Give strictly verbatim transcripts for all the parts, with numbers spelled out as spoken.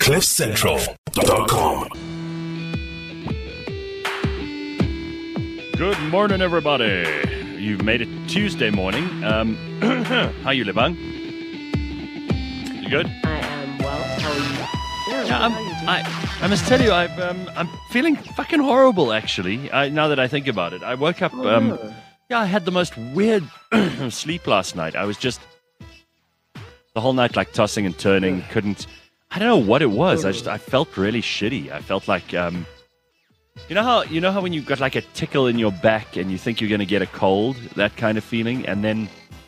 cliff central dot com. Good morning, everybody. You've made it Tuesday morning. Um, how you, Lebang? You good? I am well. How are you? Yeah, Yeah, well, I'm, how are you doing? I, I must tell you, I've, um, I'm feeling fucking horrible, actually, I, now that I think about it. I woke up, Oh, um, no. yeah, I had the most weird sleep last night. I was just, the whole night, like, tossing and turning, couldn't, I don't know what it was. I just, I felt really shitty. I felt like, um, you know how, you know how when you've got, like, a tickle in your back and you think you're going to get a cold, that kind of feeling, and then,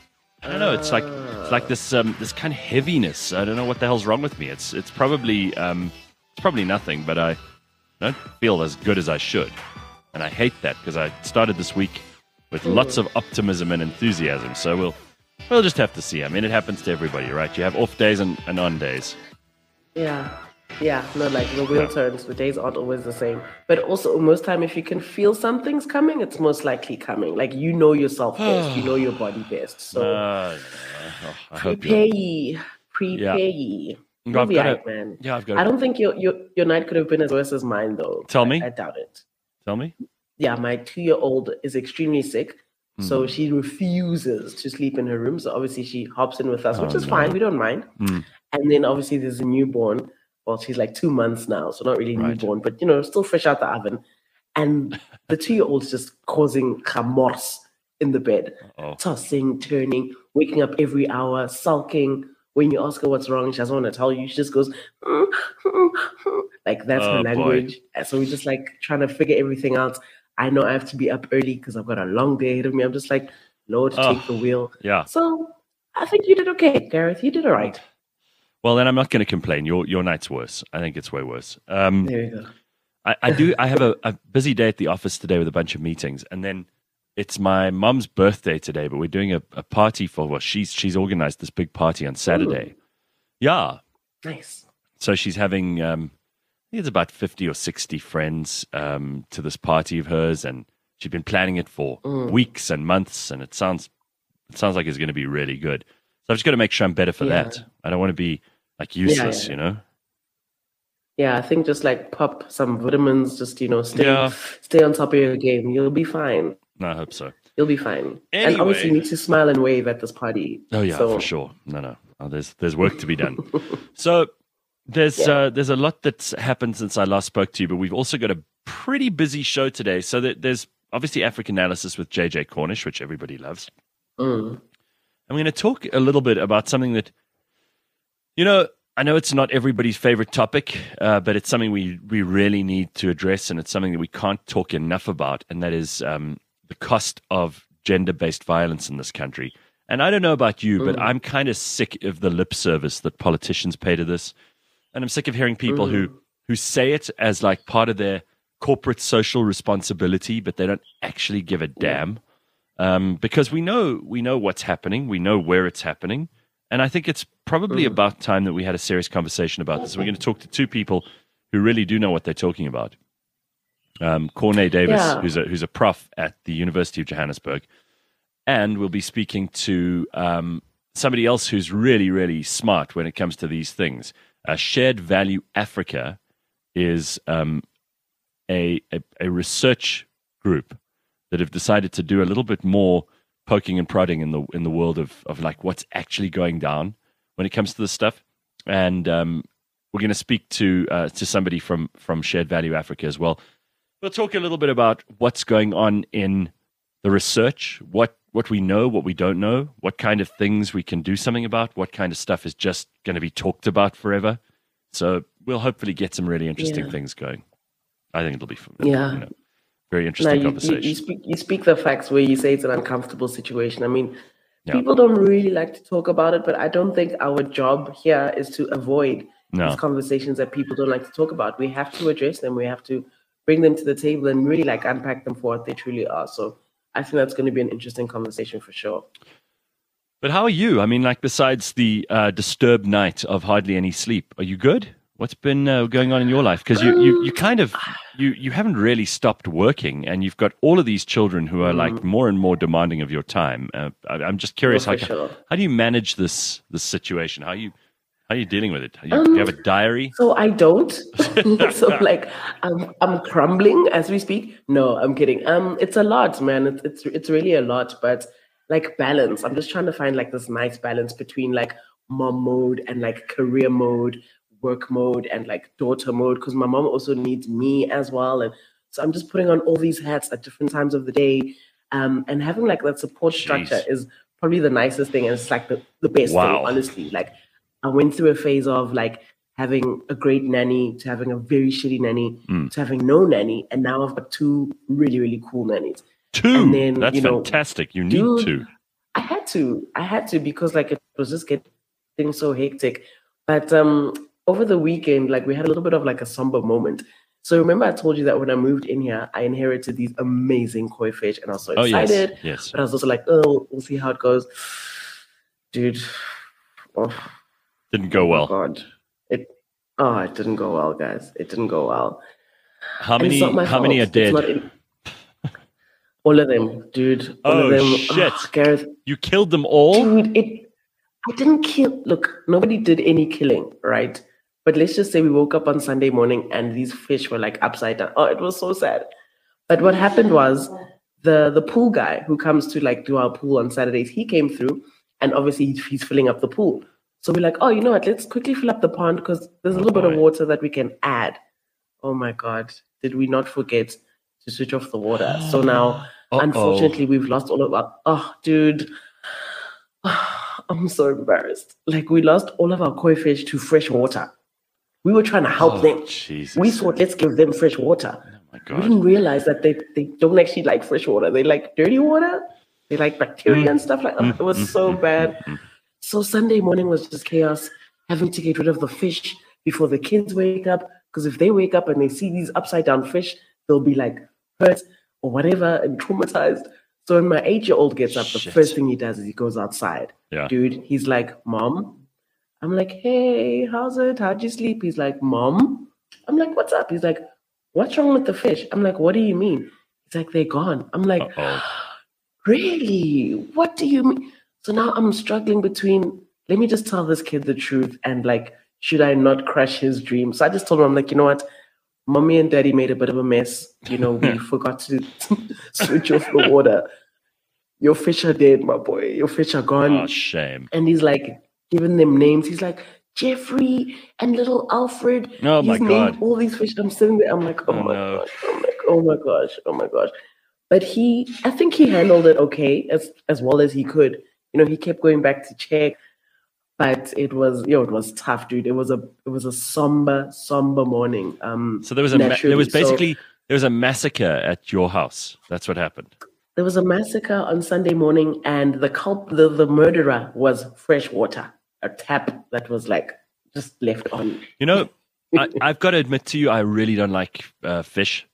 I don't know, it's like, it's like this, um, this kind of heaviness. I don't know what the hell's wrong with me. It's, it's probably, um, it's probably nothing, but I don't feel as good as I should. And I hate that because I started this week with lots of optimism and enthusiasm. So we'll we'll just have to see. I mean, it happens to everybody, right? You have off days and, and on days. Yeah. Yeah. No, like the wheel Yeah. turns. The days aren't always the same. But also, most time, if you can feel something's coming, it's most likely coming. Like, you know yourself best. You know your body best. So Uh, oh, I hope prepare you're... ye. Prepare Yeah. ye. No, You'll I've be got alright, to- man. Yeah, I've got I to... don't think your, your your night could have been as worse as mine, though. Tell I- me. I doubt it. Tell me. Yeah, my two-year-old is extremely sick, Hmm. so she refuses to sleep in her room. So obviously she hops in with us, which Oh, is no. fine. We don't mind. Hmm. And then obviously there's a newborn. Well, she's like two months now, so not really Right. newborn, but you know, still fresh out the oven. And the two-year-old's just causing chamors in the bed, Oh. tossing, turning, waking up every hour, sulking. When you ask her what's wrong, she doesn't want to tell you. She just goes, "Mm, mm, mm." Like that's Oh, her boy. language. And so we're just like trying to figure everything out. I know I have to be up early because I've got a long day ahead of me. I'm just like, Lord, Oh. take the wheel. Yeah. So I think you did okay, Gareth. You did all right. Well, then I'm not going to complain. Your your night's worse. I think it's way worse. Um, There you go. I, I do. I have a, a busy day at the office today with a bunch of meetings, and then it's my mum's birthday today. But we're doing a, a party for. Well, she's she's organized this big party on Saturday. Yeah, Nice. so she's having. Um, I think it's about fifty or sixty friends um, to this party of hers, and she's been planning it for weeks and months, and it sounds it sounds like it's going to be really good. So I've just got to make sure I'm better for Yeah. that. I don't want to be like useless, yeah. you know. Yeah, I think just like pop some vitamins, just you know, stay Yeah. stay on top of your game. You'll be fine. No, I hope so. You'll be fine. And obviously, you Anyway. need to smile and wave at this party. Oh yeah, So- for sure. No, no, oh, there's there's work to be done. So there's Yeah. uh, there's a lot that's happened since I last spoke to you, but we've also got a pretty busy show today. So that there's obviously African Analysis with J J Cornish, which everybody loves. Mm. I'm going to talk a little bit about something that, you know, I know it's not everybody's favorite topic, uh, but it's something we we really need to address, and it's something that we can't talk enough about, and that is um, the cost of gender-based violence in this country. And I don't know about you, but I'm kind of sick of the lip service that politicians pay to this, and I'm sick of hearing people who who say it as like part of their corporate social responsibility, but they don't actually give a damn. Um, because we know we know what's happening, we know where it's happening, and I think it's probably about time that we had a serious conversation about this. We're going to talk to two people who really do know what they're talking about. Um, Corné Davis, Yeah. who's a who's a prof at the University of Johannesburg, and we'll be speaking to um, somebody else who's really really smart when it comes to these things. Uh, Shared Value Africa is um, a, a a research group that have decided to do a little bit more poking and prodding in the in the world of of like what's actually going down when it comes to this stuff. And um, we're going to speak to uh, to somebody from from Shared Value Africa as well. We'll talk a little bit about what's going on in the research, what what we know, what we don't know, what kind of things we can do something about, what kind of stuff is just going to be talked about forever. So we'll hopefully get some really interesting Yeah. things going. I think it'll be fun. Yeah. You know, very Now interesting you, you, conversation. you speak you speak the facts where you say it's an uncomfortable situation. I mean, Yeah. people don't really like to talk about it, but I don't think our job here is to avoid No. these conversations that people don't like to talk about. We have to address them. We have to bring them to the table and really like unpack them for what they truly are. So I think that's going to be an interesting conversation for sure. But how are you? I mean, like, besides the uh, disturbed night of hardly any sleep, are you good? What's been uh, going on in your life? Because you, you, you kind of you, you haven't really stopped working, and you've got all of these children who are like more and more demanding of your time. Uh, I, I'm just curious, No, how, for sure. how do you manage this this situation? How you how How are you dealing with it? You, Um, do you have a diary? So I don't. So like I'm I'm crumbling as we speak. No, I'm kidding. Um, it's a lot, man. It's it's it's really a lot, but like balance. I'm just trying to find like this nice balance between like mom mode and like career mode, work mode, and like daughter mode. Because my mom also needs me as well, and so I'm just putting on all these hats at different times of the day. Um, and having like that support structure Jeez. is probably the nicest thing, and it's like the, the best Wow. thing, honestly. Like I went through a phase of like having a great nanny to having a very shitty nanny Mm. to having no nanny, and now I've got two really really cool nannies. Two. And then, That's you know, fantastic. You need dude, two. I had to, I had to because like it was just getting so hectic. But um, over the weekend, like we had a little bit of like a somber moment. So remember, I told you that when I moved in here, I inherited these amazing koi fish, and I was so Oh, yes. excited. Yes. But I was also like, oh, we'll see how it goes, dude. Oh, Didn't go well. God, it oh, it didn't go well, guys. It didn't go well. How And it's many not my How many are fault. It's dead? not in- all of them, dude. All Oh, of them. shit. Oh, Gareth, You killed them all? dude, it. I didn't kill. Look, nobody did any killing, right? But let's just say we woke up on Sunday morning and these fish were like upside down. Oh, it was so sad. But what happened was the the pool guy who comes to like do our pool on Saturdays, he came through, and obviously he's, he's filling up the pool. So we're like, oh, you know what? Let's quickly fill up the pond because there's a little bit of boy. water that we can add. Oh my God, did we not forget to switch off the water? So now, Uh-oh. unfortunately, we've lost all of our. Oh, dude. I'm so embarrassed. Like we lost all of our koi fish to fresh water. We were trying to help Oh, them. Jesus. We thought, let's give them fresh water. Oh, my We God. didn't realize that they, they don't actually like fresh water. They like dirty water. They like bacteria and stuff like that. It was so bad. So Sunday morning was just chaos, having to get rid of the fish before the kids wake up. Because if they wake up and they see these upside down fish, they'll be like hurt or whatever and traumatized. So when my eight-year-old gets up, the Shit. first thing he does is he goes outside. Yeah. Dude, he's like, Mom. I'm like, hey, how's it? How'd you sleep? He's like, Mom. I'm like, what's up? He's like, what's wrong with the fish? I'm like, what do you mean? He's like, they're gone. I'm like, Uh-oh. really? What do you mean? So now I'm struggling between, let me just tell this kid the truth and like, should I not crush his dream? So I just told him, I'm like, you know what? Mommy and daddy made a bit of a mess. You know, we forgot to switch off the water. Your fish are dead, my boy. Your fish are gone. Oh, shame. And he's like giving them names. He's like, Jeffrey and little Alfred. Oh, my He's named God. all these fish. I'm sitting there. I'm like, oh, Oh, my no. gosh. I'm like, oh my gosh. Oh my gosh. But he, I think he handled it okay, as as well as he could. You know, he kept going back to check. But it was, you know, it was tough, dude. It was a, it was a somber, somber morning. Um, So there was a ma- there naturally. was So basically there was a massacre at your house. That's what happened. there was a massacre on Sunday morning, and the culp, the, the murderer was fresh water, a tap that was like just left on. You know, I, I've got to admit to you, I really don't like uh, fish.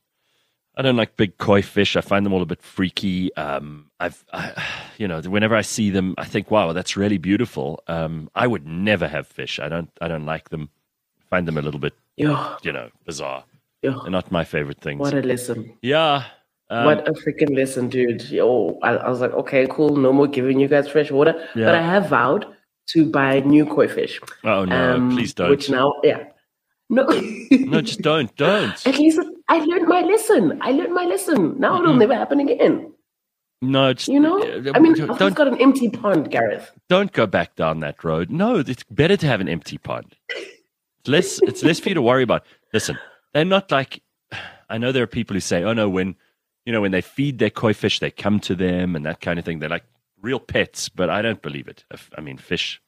I don't like big koi fish. I find them all a bit freaky. Um, I've, I, you know, whenever I see them, I think, wow, that's really beautiful. Um, I would never have fish. I don't, I don't like them. I find them a little bit, Yo, you know, bizarre. yo, They're not my favorite things. what a lesson. Yeah. Um, What a freaking lesson, dude. Yo, I, I was like, okay, cool. No more giving you guys fresh water. Yeah. But I have vowed to buy new koi fish. Oh, no, Um, please don't. Which now, yeah. No. No, just don't. Don't. At least I learned my lesson. I learned my lesson. Now it'll Mm-mm. never happen again. No, just, You know? uh, I mean, I've just don't, got an empty pond, Gareth. don't go back down that road. No, it's better to have an empty pond. It's less, it's less for you to worry about. Listen, they're not like, I know there are people who say, oh no, when, you know, when they feed their koi fish, they come to them and that kind of thing. They're like real pets, but I don't believe it. If- I mean, fish,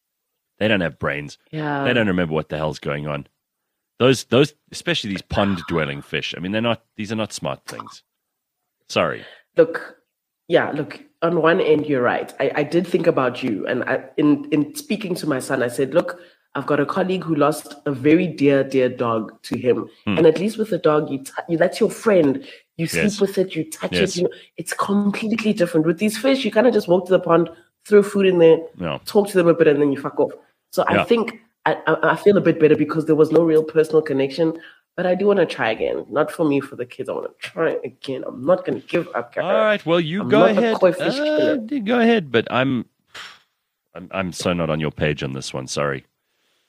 they don't have brains. Yeah. They don't remember what the hell's going on. Those, those, especially these pond-dwelling fish. I mean, they're not. These are not smart things. Sorry. Look, yeah, look, on one end, you're right. I, I did think about you. And I, in, in speaking to my son, I said, look, I've got a colleague who lost a very dear, dear dog to him. Hmm. And at least with the dog, you, t- you that's your friend. You sleep Yes. with it, you touch Yes. it. You know, it's completely different. With these fish, you kind of just walk to the pond, throw food in there, No. talk to them a bit, and then you fuck off. So Yeah. I think I, I, I feel a bit better because there was no real personal connection. But I do want to try again. Not for me, for the kids. I want to try again. I'm not going to give up. All right. Well, you I'm go not a ahead. koi fish Uh, killer. go ahead. But I'm, I'm, I'm so not on your page on this one. Sorry.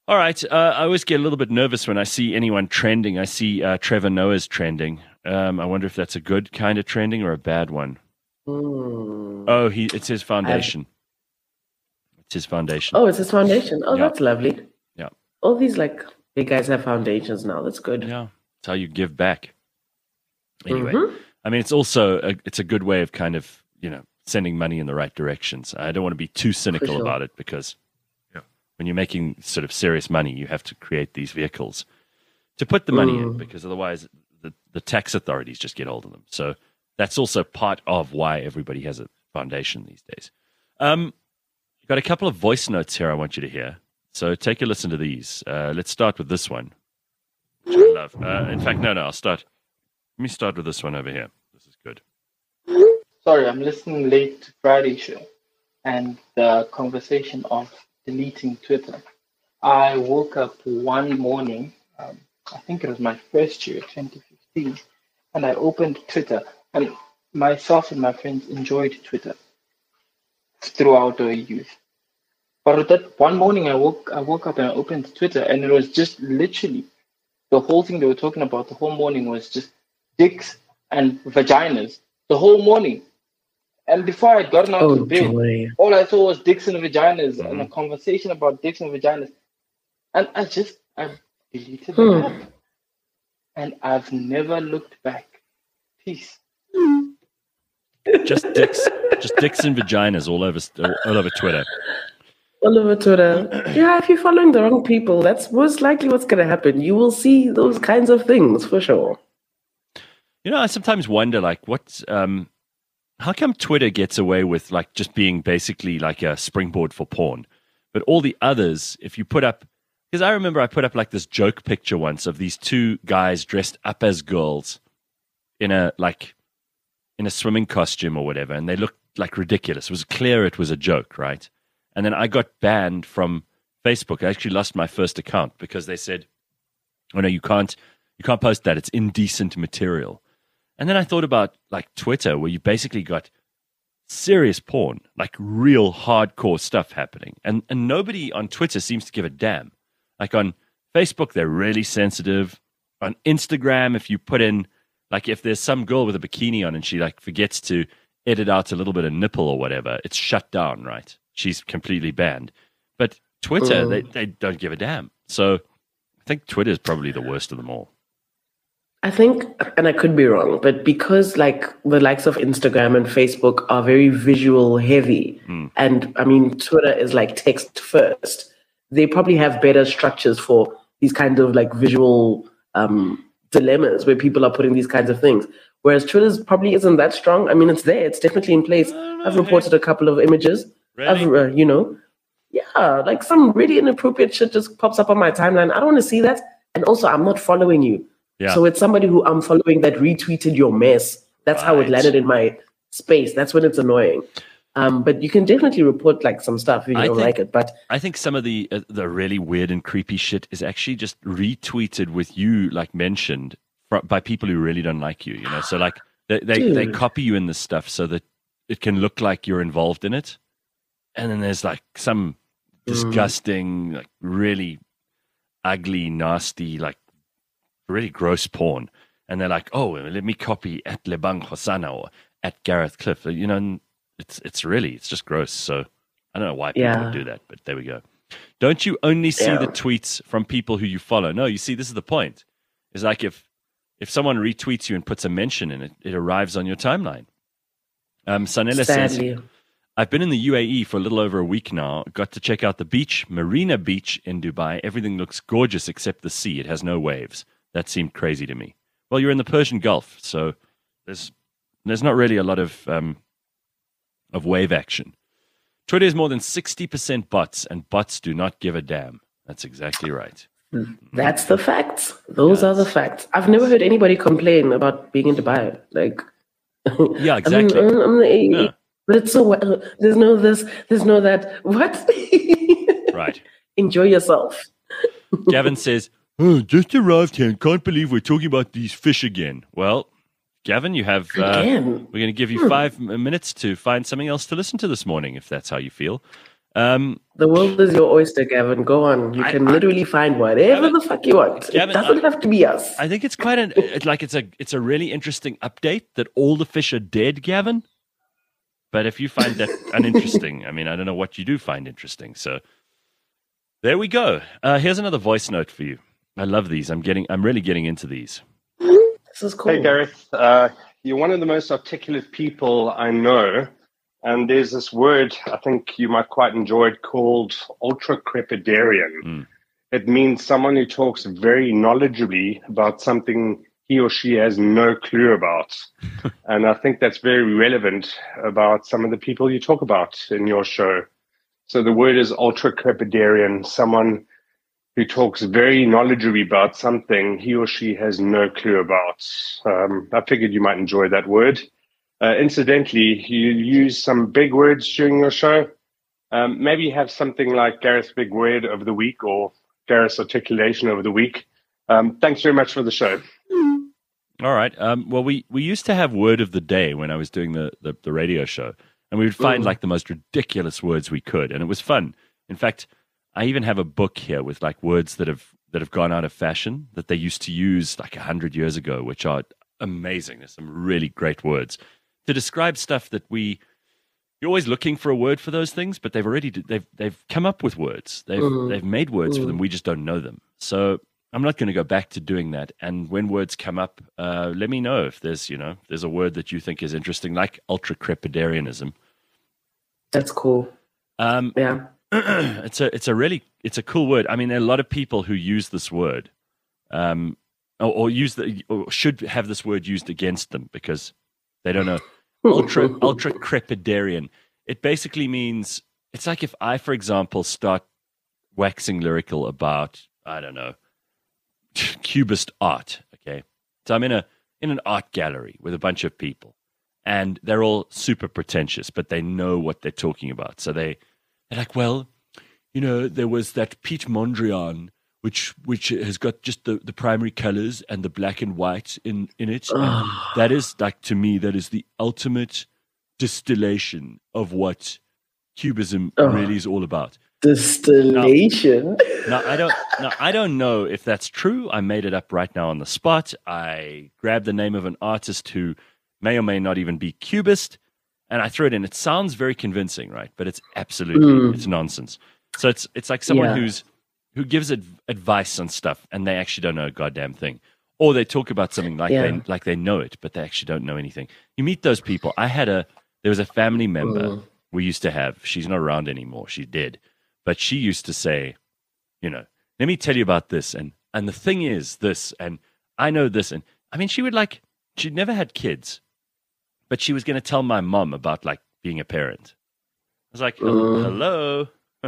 All right. Uh, I always get a little bit nervous when I see anyone trending. I see uh, Trevor Noah's trending. Um, I wonder if that's a good kind of trending or a bad one. Mm. Oh, he it's his foundation. I've... It's his foundation. Oh, it's his foundation. Oh, yeah. That's lovely. Yeah. All these like big guys have foundations now. That's good. Yeah. It's how you give back. Anyway, mm-hmm. I mean, it's also a, it's a good way of kind of, you know, sending money in the right directions. I don't want to be too cynical sure. about it because when you're making sort of serious money, you have to create these vehicles to put the money mm. in, because otherwise the, the tax authorities just get hold of them. So that's also part of why everybody has a foundation these days. Um, I've got a couple of voice notes here I want you to hear. So take a listen to these. Uh, let's start with this one, which I love. Uh, in fact, no, no, I'll start. Let me start with this one over here. This is good. Sorry, I'm listening late to Friday show and the conversation of deleting Twitter. I woke up one morning, um, I think it was my first year, twenty fifteen, and I opened Twitter, and myself and my friends enjoyed Twitter throughout our youth. But that one morning I woke I woke up and I opened Twitter, and it was just literally the whole thing they were talking about the whole morning was just dicks and vaginas the whole morning. And before I'd gotten out oh, of bed, joy. all I saw was dicks and vaginas mm-hmm. and a conversation about dicks and vaginas. And I just, I deleted hmm. the app. And I've never looked back. Peace. Just dicks, just dicks and vaginas all over, all over Twitter. All over Twitter. Yeah, if you're following the wrong people, that's most likely what's going to happen. You will see those kinds of things for sure. You know, I sometimes wonder, like, what's, um, how come Twitter gets away with like just being basically like a springboard for porn, but all the others, if you put up, because I remember I put up like this joke picture once of these two guys dressed up as girls in a like in a swimming costume or whatever, and they looked like ridiculous. It was clear it was a joke, right? And then I got banned from Facebook. I actually lost my first account because they said, "Oh no, you can't, you can't post that. It's indecent material." And then I thought about like Twitter, where you basically got serious porn, like real hardcore stuff happening. And and nobody on Twitter seems to give a damn. Like on Facebook, they're really sensitive. On Instagram, if you put in, like if there's some girl with a bikini on and she like forgets to edit out a little bit of nipple or whatever, it's shut down, right? She's completely banned. But Twitter, Mm. they, they don't give a damn. So I think Twitter is probably the worst of them all. I think, and I could be wrong, but because like the likes of Instagram and Facebook are very visual heavy, Mm. and I mean, Twitter is like text first, they probably have better structures for these kinds of like visual um, dilemmas where people are putting these kinds of things. Whereas Twitter's probably isn't that strong. I mean, it's there, it's definitely in place. I've reported a couple of images. Really? I've, uh, you know, yeah, like some really inappropriate shit just pops up on my timeline. I don't want to see that. And also, I'm not following you. Yeah. So it's somebody who I'm following that retweeted your mess. That's how it Right. landed in my space. That's when it's annoying. Um, but you can definitely report like some stuff if you I don't think- like it. But I think some of the uh, the really weird and creepy shit is actually just retweeted with you like mentioned fr- by people who really don't like you. You know, so like they they, they Dude. copy you in this stuff so that it can look like you're involved in it, and then there's like some disgusting, like really ugly, nasty, like really gross porn, and they're like, oh, let me copy at Lebang Hosanna or at Gareth Cliff. You know. And It's it's really, it's just gross. So I don't know why people Yeah. would do that, but there we go. Don't you only see Yeah. the tweets from people who you follow? No, you see, this is the point. It's like if if someone retweets you and puts a mention in it, it arrives on your timeline. Um, Sanela says, sadly, I've been in the U A E for a little over a week now. Got to check out the beach, Marina Beach in Dubai. Everything looks gorgeous except the sea. It has no waves. That seemed crazy to me. Well, you're in the Persian Gulf, so there's there's not really a lot of... Um, of wave action. Twitter is more than sixty percent bots, and bots do not give a damn. That's exactly right. that's the facts. Those Yeah, are the it's- facts. I've never heard anybody complain about being in Dubai. Like, Yeah, I mean, exactly. I'm- I'm the- Yeah. but it's so well. There's no this. There's no that. What? Right. Enjoy yourself. Gavin says, oh, just arrived here and can't believe we're talking about these fish again. Well, Gavin, you have... Uh, Again. we're going to give you five m- minutes to find something else to listen to this morning, if that's how you feel. Um, The world is your oyster, Gavin. Go on. You I- can I- literally find whatever Gavin- the fuck you want. Gavin, it doesn't I- have to be us. I think it's quite an it's like it's a it's a really interesting update that all the fish are dead, Gavin. But if you find that uninteresting, I mean, I don't know what you do find interesting. So there we go. Uh, here's another voice note for you. I love these. I'm getting. I'm really getting into these. This is cool. Hey, Gareth. Uh, you're one of the most articulate people I know. And there's this word I think you might quite enjoy it called ultra-crepidarian. Mm. It means someone who talks very knowledgeably about something he or she has no clue about. And I think that's very relevant about some of the people you talk about in your show. So the word is ultra-crepidarian, someone who talks very knowledgeably about something he or she has no clue about. Um, I figured you might enjoy that word. Uh, incidentally, you use some big words during your show. Um, maybe have something like Gareth's big word of the week or Gareth's articulation of the week. Um, thanks very much for the show. All right. Um, well, we, we used to have word of the day when I was doing the, the, the radio show, and we would find Mm. like the most ridiculous words we could, and it was fun. In fact, I even have a book here with like words that have that have gone out of fashion that they used to use like a hundred years ago, which are amazing. There's some really great words to describe stuff that we. You're always looking for a word for those things, but they've already they've they've come up with words. They've Mhm. they've made words for Mhm. them. We just don't know them. So I'm not going to go back to doing that. And when words come up, uh, let me know if there's you know there's a word that you think is interesting, like ultra crepidarianism. That's cool. Um, Yeah. it's a it's a really it's a cool word. I mean, there are a lot of people who use this word, um, or, or use the or should have this word used against them because they don't know. ultra ultra crepidarian. It basically means it's like if I, for example, start waxing lyrical about I don't know cubist art. Okay, so I'm in a in an art gallery with a bunch of people, and they're all super pretentious, but they know what they're talking about. So they they're like, well, you know, there was that Piet Mondrian, which which has got just the, the primary colors and the black and white in, in it. And that is, like, to me, that is the ultimate distillation of what Cubism Oh. really is all about. Distillation. Now, I don't now I don't know if that's true. I made it up right now on the spot. I grabbed the name of an artist who may or may not even be Cubist, and I threw it in. It sounds very convincing, right? But it's absolutely Mm. it's nonsense. So it's it's like someone Yeah. who's who gives adv- advice on stuff, and they actually don't know a goddamn thing, or they talk about something like Yeah. they like they know it, but they actually don't know anything. You meet those people. I had a there was a family member Mm. we used to have. She's not around anymore. She's dead, but she used to say, you know, let me tell you about this, and and the thing is this, and I know this, and I mean, she would like she'd never had kids, but she was going to tell my mom about like being a parent. I was like, Mm. hello,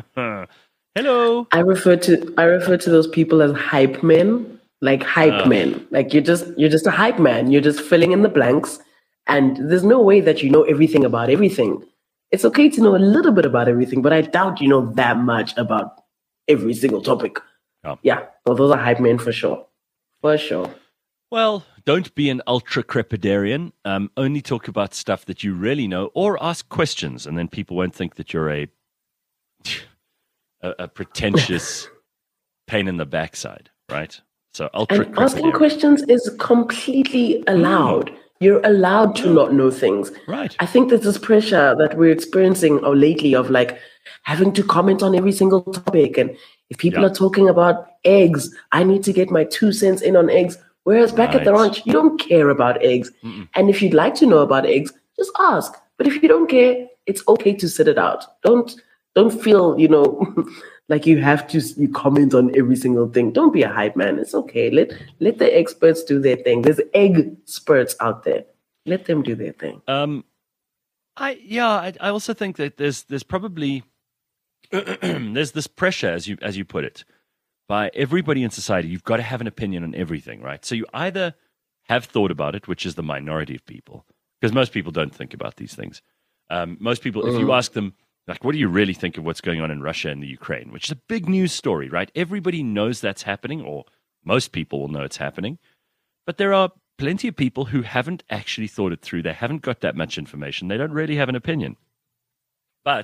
hello. I refer to I refer to those people as hype men, like hype Oh. men. Like you're just you're just a hype man. You're just filling in the blanks, and there's no way that you know everything about everything. It's okay to know a little bit about everything, but I doubt you know that much about every single topic. Oh. Yeah, well, those are hype men for sure, for sure. Well, don't be an ultra crepidarian. Um, only talk about stuff that you really know, or ask questions, and then people won't think that you're a a, a pretentious pain in the backside, right? So ultra And asking crepidarian. questions is completely allowed. You're allowed to not know things. Right. I think there's this pressure that we're experiencing or lately of like having to comment on every single topic. And if people Yeah. are talking about eggs, I need to get my two cents in on eggs. Whereas back at the Right. ranch, you don't care about eggs. Mm-mm. And if you'd like to know about eggs, just ask. But if you don't care, it's okay to sit it out. Don't don't feel, you know, like you have to you comment on every single thing. Don't be a hype man. It's okay. Let let the experts do their thing. There's egg experts out there. Let them do their thing. Um, I yeah, I, I also think that there's there's probably there's this pressure, as you as you put it, by everybody in society. You've got to have an opinion on everything, right? So you either have thought about it, which is the minority of people, because most people don't think about these things. Um, most people, if you Mm. ask them, like, what do you really think of what's going on in Russia and the Ukraine, which is a big news story, right? Everybody knows that's happening, or most people will know it's happening. But there are plenty of people who haven't actually thought it through. They haven't got that much information. They don't really have an opinion. But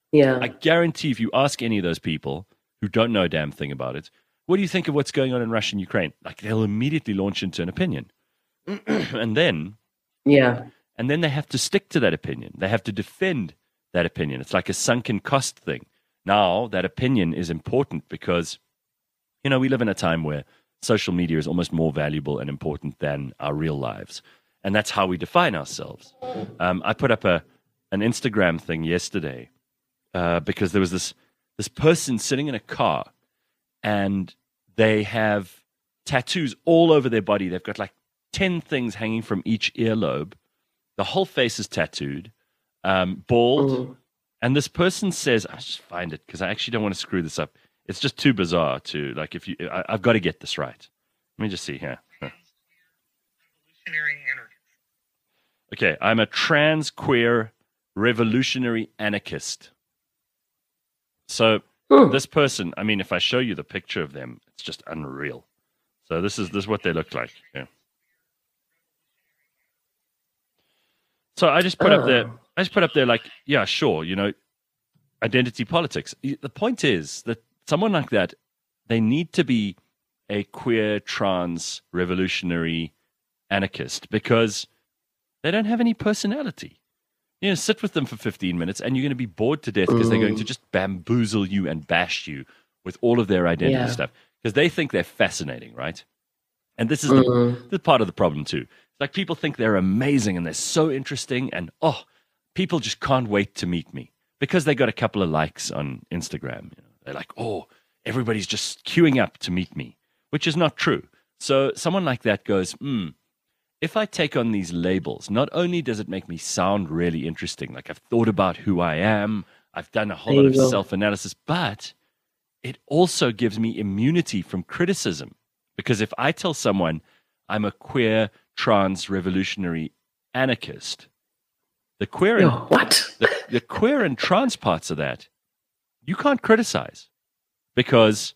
Yeah. I guarantee if you ask any of those people who don't know a damn thing about it, what do you think of what's going on in Russia and Ukraine? Like, they'll immediately launch into an opinion. and then Yeah. and then they have to stick to that opinion. They have to defend that opinion. It's like a sunken cost thing. Now, that opinion is important because, you know, we live in a time where social media is almost more valuable and important than our real lives. And that's how we define ourselves. Um, I put up a an Instagram thing yesterday uh, because there was this this person sitting in a car and they have tattoos all over their body. They've got like ten things hanging from each earlobe. The whole face is tattooed, um, bald. Mhm. And this person says, I just find it because I actually don't want to screw this up. It's just too bizarre to, like, if you, I, I've got to get this right. Let me just see here. Huh. Okay, I'm a trans queer revolutionary anarchist. So Hmm. this person, I mean, if I show you the picture of them, it's just unreal. So this is this is what they look like. Yeah. So I just put up there. Oh. I just put up there, like, yeah, sure, you know, identity politics. The point is that someone like that, they need to be a queer, trans, revolutionary anarchist because they don't have any personality. You know, sit with them for fifteen minutes and you're going to be bored to death because they're going to just bamboozle you and bash you with all of their identity Yeah. stuff because they think they're fascinating, right? And this is the, Mm. the part of the problem too. It's like people think they're amazing and they're so interesting and, oh, people just can't wait to meet me because they got a couple of likes on Instagram. You know, they're like, oh, everybody's just queuing up to meet me, which is not true. So someone like that goes, hmm, if I take on these labels, not only does it make me sound really interesting, like I've thought about who I am, I've done a whole There lot of you go. self-analysis, but it also gives me immunity from criticism. Because if I tell someone I'm a queer, trans, revolutionary anarchist, the queer and Yo, what? the, the queer and trans parts of that, you can't criticize because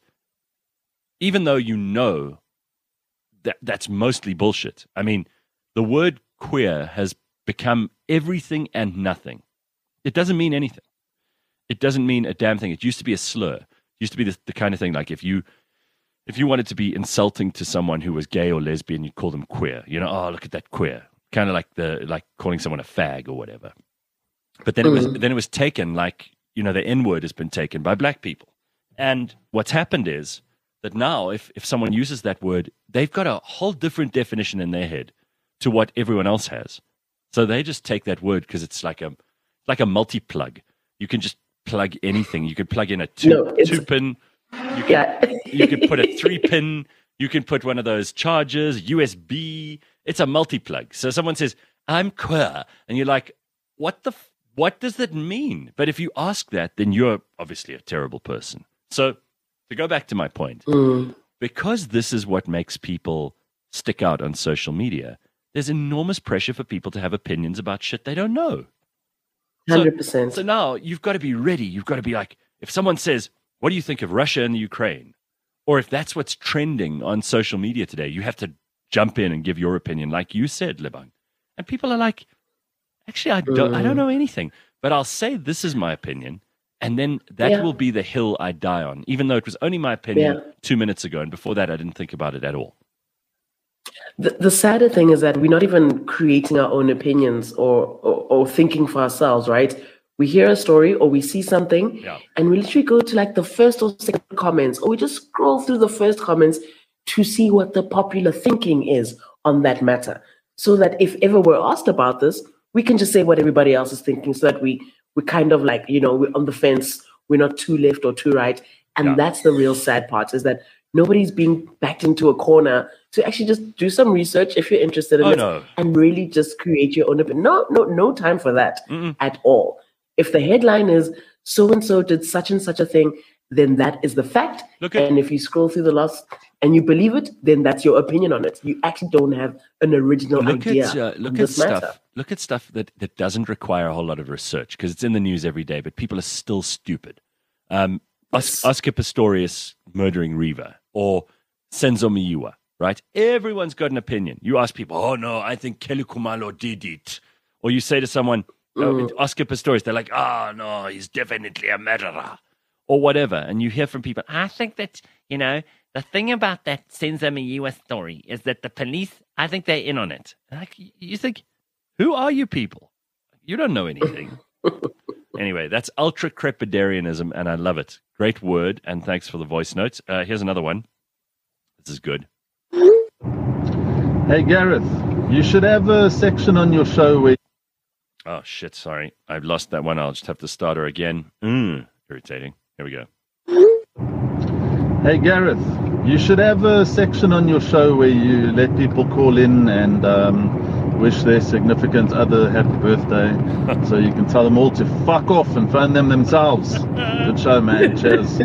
even though you know that that's mostly bullshit. I mean, the word queer has become everything and nothing. It doesn't mean anything. It doesn't mean a damn thing. It used to be a slur. It used to be the, the kind of thing like if you if you wanted to be insulting to someone who was gay or lesbian, you'd call them queer. You know, oh, look at that queer. Kind of like the like calling someone a fag or whatever. But then it was then it was taken like, you know, the N-word has been taken by black people. And what's happened is that now if, if someone uses that word, they've got a whole different definition in their head to what everyone else has. So they just take that word because it's like a like a multi-plug. You can just plug anything. You could plug in a two No, it's- two pin. You can Yeah. you can put a three pin. You can put one of those chargers, U S B. It's a multi-plug. So someone says, I'm queer. And you're like, what the, f- what does that mean? But if you ask that, then you're obviously a terrible person. So to go back to my point, Mm. because this is what makes people stick out on social media, there's enormous pressure for people to have opinions about shit they don't know. So- one hundred percent. So now you've got to be ready. You've got to be like, if someone says, what do you think of Russia and the Ukraine? Or if that's what's trending on social media today, you have to jump in and give your opinion, like you said, Lebang. And people are like, actually, I don't, I don't know anything, but I'll say this is my opinion. And then that Yeah. will be the hill I die on, even though it was only my opinion Yeah. two minutes ago. And before that, I didn't think about it at all. The, the sadder thing is that we're not even creating our own opinions or, or, or thinking for ourselves, right? We hear a story or we see something Yeah. and we literally go to like the first or second comments or we just scroll through the first comments to see what the popular thinking is on that matter. So that if ever we're asked about this, we can just say what everybody else is thinking so that we, we kind of like, you know, we're on the fence. We're not too left or too right. And Yeah. that's the real sad part is that nobody's being backed into a corner to actually just do some research if you're interested in Oh, it no. and really just create your own opinion. No, no, no time for that Mm-mm. at all. If the headline is so and so did such and such a thing, then that is the fact. Look at- and if you scroll through the last and you believe it, then that's your opinion on it. You actually don't have an original Look idea at uh, on look at this stuff. matter. Look at stuff that, that doesn't require a whole lot of research because it's in the news every day, but people are still stupid. Um, Os- Yes. Oscar Pistorius murdering Reva or Senzo Miura, right? Everyone's got an opinion. You ask people, oh no, I think Kelly Kumalo did it. Or you say to someone, Mm. uh, Oscar Pistorius, they're like, oh, no, he's definitely a murderer or whatever. And you hear from people, I think that, you know, the thing about that Senzima U S story is that the police, I think they're in on it. Like, you think, who are you people? You don't know anything. Anyway, that's ultra crepidarianism, and I love it. Great word, and thanks for the voice notes. Uh, here's another one. This is good. Hey, Gareth, you should have a section on your show where... Oh, shit, sorry. I've lost that one. I'll just have to start her again. Mm, irritating. Here we go. Hey, Gareth, you should have a section on your show where you let people call in and um, wish their significant other happy birthday. So you can tell them all to fuck off and phone them themselves. Good show, man. Cheers.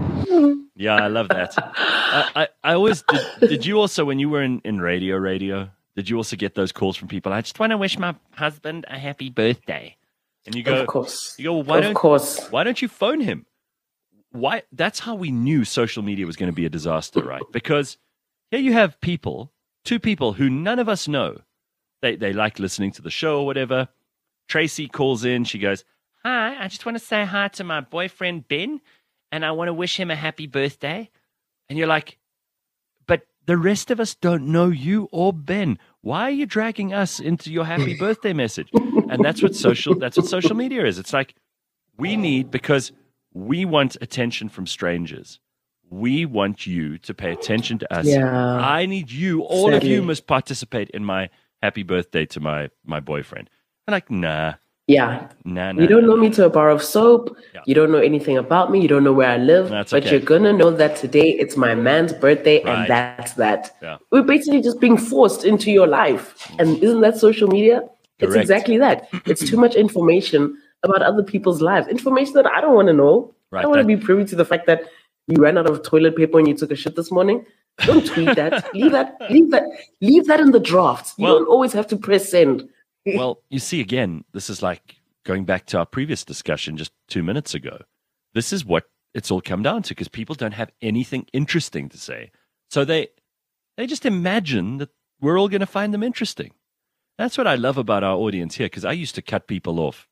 Yeah, I love that. I, I, I always did. Did you also, when you were in, in radio, radio, did you also get those calls from people? I just want to wish my husband a happy birthday. And you go, of course. You go, well, why of don't, course. Why don't you phone him? Why? That's how we knew social media was going to be a disaster, right? Because here you have people, two people who none of us know. They they like listening to the show or whatever. Tracy calls in. She goes, hi, I just want to say hi to my boyfriend, Ben, and I want to wish him a happy birthday. And you're like, but the rest of us don't know you or Ben. Why are you dragging us into your happy birthday message? And that's what social that's what social media is. It's like we need, because we want attention from strangers. We want you to pay attention to us. Yeah. I need you. All Sadly. of you must participate in my happy birthday to my, my boyfriend. I'm like, nah, Yeah. nah, nah. You don't nah. know me to a bar of soap. Yeah. You don't know anything about me. You don't know where I live. That's but okay. you're going to know that today it's my man's birthday, Right. and that's that. Yeah. We're basically just being forced into your life. And isn't that social media? It's Correct. exactly that. It's too much information about other people's lives. Information that I don't want to know. Right, I don't want to that- be privy to the fact that you ran out of toilet paper when you took a shit this morning. Don't tweet that. leave that. Leave that. Leave that in the draft. You Well- don't always have to press send. Well, you see, again, this is like going back to our previous discussion just two minutes ago. This is what it's all come down to, because people don't have anything interesting to say. So they they just imagine that we're all going to find them interesting. That's what I love about our audience here, because I used to cut people off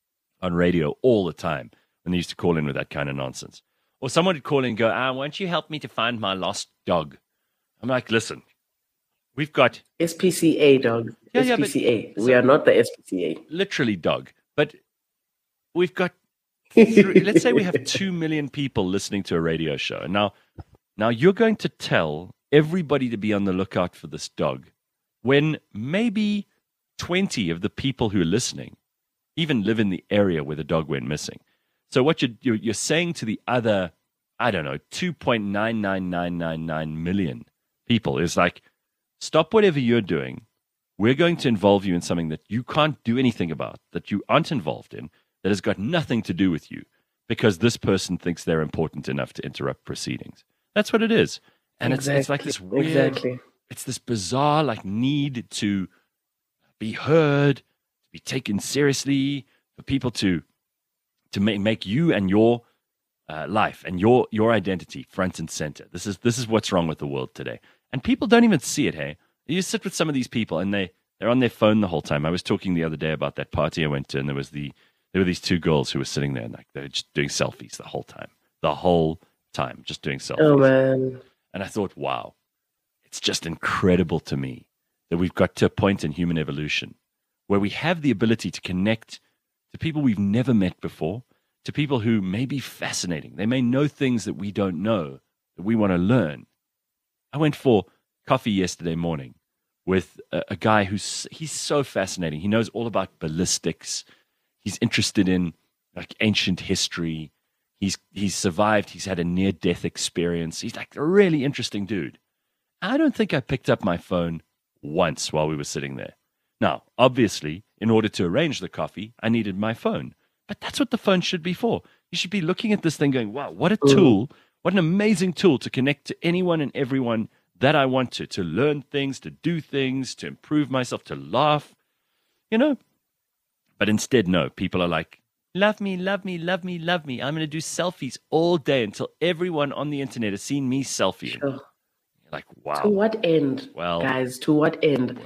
on radio all the time when they used to call in with that kind of nonsense. Or someone would call in and go, ah, why don't you help me to find my lost dog? I'm like, listen, we've got S P C A, dog. Yeah, yeah, but- S P C A. so- we are not the S P C A. literally dog, but we've got three, let's say we have two million people listening to a radio show. And now, now you're going to tell everybody to be on the lookout for this dog when maybe twenty of the people who are listening even live in the area where the dog went missing. So what you're, you're, you're saying to the other, I don't know, two point nine nine nine nine nine million people is like, stop whatever you're doing. We're going to involve you in something that you can't do anything about, that you aren't involved in, that has got nothing to do with you, because this person thinks they're important enough to interrupt proceedings. That's what it is. And it's, it's like this weird, Exactly. it's this bizarre like need to be heard, to be taken seriously, for people to to make, make you and your uh, life and your your identity front and center. This is this is what's wrong with the world today. And people don't even see it, hey? You sit with some of these people and they, they're on their phone the whole time. I was talking the other day about that party I went to, and there was the there were these two girls who were sitting there and like they were just doing selfies the whole time. The whole time, just doing selfies. Oh, man. And I thought, wow, it's just incredible to me that we've got to a point in human evolution where we have the ability to connect to people we've never met before, to people who may be fascinating. They may know things that we don't know, that we want to learn. I went for coffee yesterday morning with a, a guy who's he's so fascinating. He knows all about ballistics. He's interested in like ancient history. He's he's survived. He's had a near-death experience. He's like a really interesting dude. I don't think I picked up my phone once while we were sitting there. Now, obviously, in order to arrange the coffee, I needed my phone. But that's what the phone should be for. You should be looking at this thing going, wow, what a tool. What an amazing tool to connect to anyone and everyone that I want to, to learn things, to do things, to improve myself, to laugh, you know. But instead, no, people are like, love me, love me, love me, love me. I'm going to do selfies all day until everyone on the internet has seen me selfie. Sure. You're like, wow. To what end, Well- guys? To what end? Well,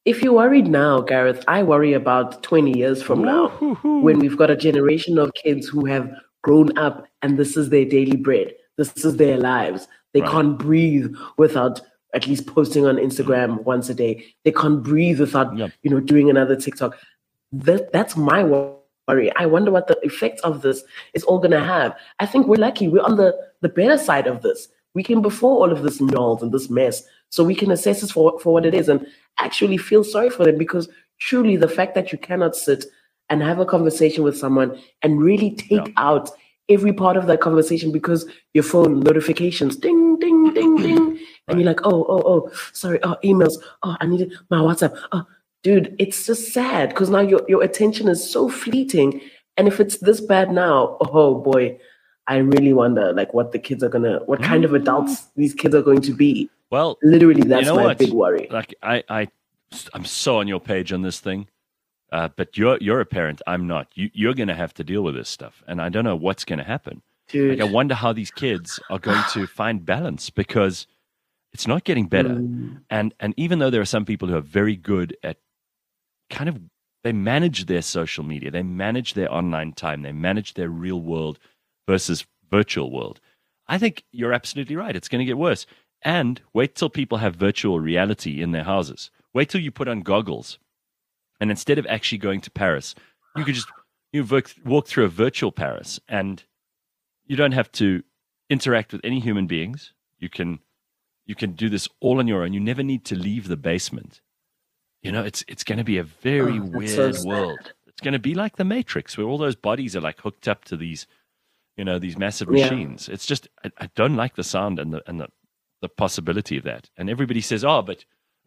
if you're worried now, Gareth, I worry about twenty years from now when we've got a generation of kids who have grown up and this is their daily bread. This is their lives. They Right. can't breathe without at least posting on Instagram once a day. They can't breathe without, Yep. you know, doing another TikTok. That, that's my worry. I wonder what the effect of this is all going to have. I think we're lucky. We're on the, the better side of this. We came before all of this noise and this mess, so we can assess this for, for what it is and actually feel sorry for them, because truly the fact that you cannot sit and have a conversation with someone and really take Yeah. out every part of that conversation because your phone notifications, ding, ding, ding, ding, and you're like, oh, oh, oh, sorry, oh, emails, oh, I needed my WhatsApp. Oh, dude, it's just sad because now your, your attention is so fleeting. And if it's this bad now, oh boy, I really wonder like what the kids are gonna, what kind of adults these kids are going to be. Well, Literally, that's you know my what? big worry. Like I, I, I'm so on your page on this thing, uh, but you're you're a parent. I'm not. You you're going to have to deal with this stuff, and I don't know what's going to happen. Dude. Like I wonder how these kids are going to find balance, because it's not getting better. Mm. And and even though there are some people who are very good at kind of, they manage their social media, they manage their online time, they manage their real world versus virtual world. I think you're absolutely right. It's going to get worse. And wait till people have virtual reality in their houses. Wait till you put on goggles, and instead of actually going to Paris, you could just you work, walk through a virtual Paris, and you don't have to interact with any human beings. You can you can do this all on your own. You never need to leave the basement. You know, it's it's going to be a very Oh, that's weird so world. sad. It's going to be like the Matrix, where all those bodies are like hooked up to these, you know, these massive Yeah. machines. It's just I, I don't like the sound and the and the the possibility of that. And everybody says, oh, but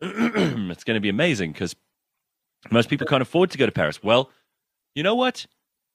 it's going to be amazing because most people can't afford to go to Paris. Well, you know what?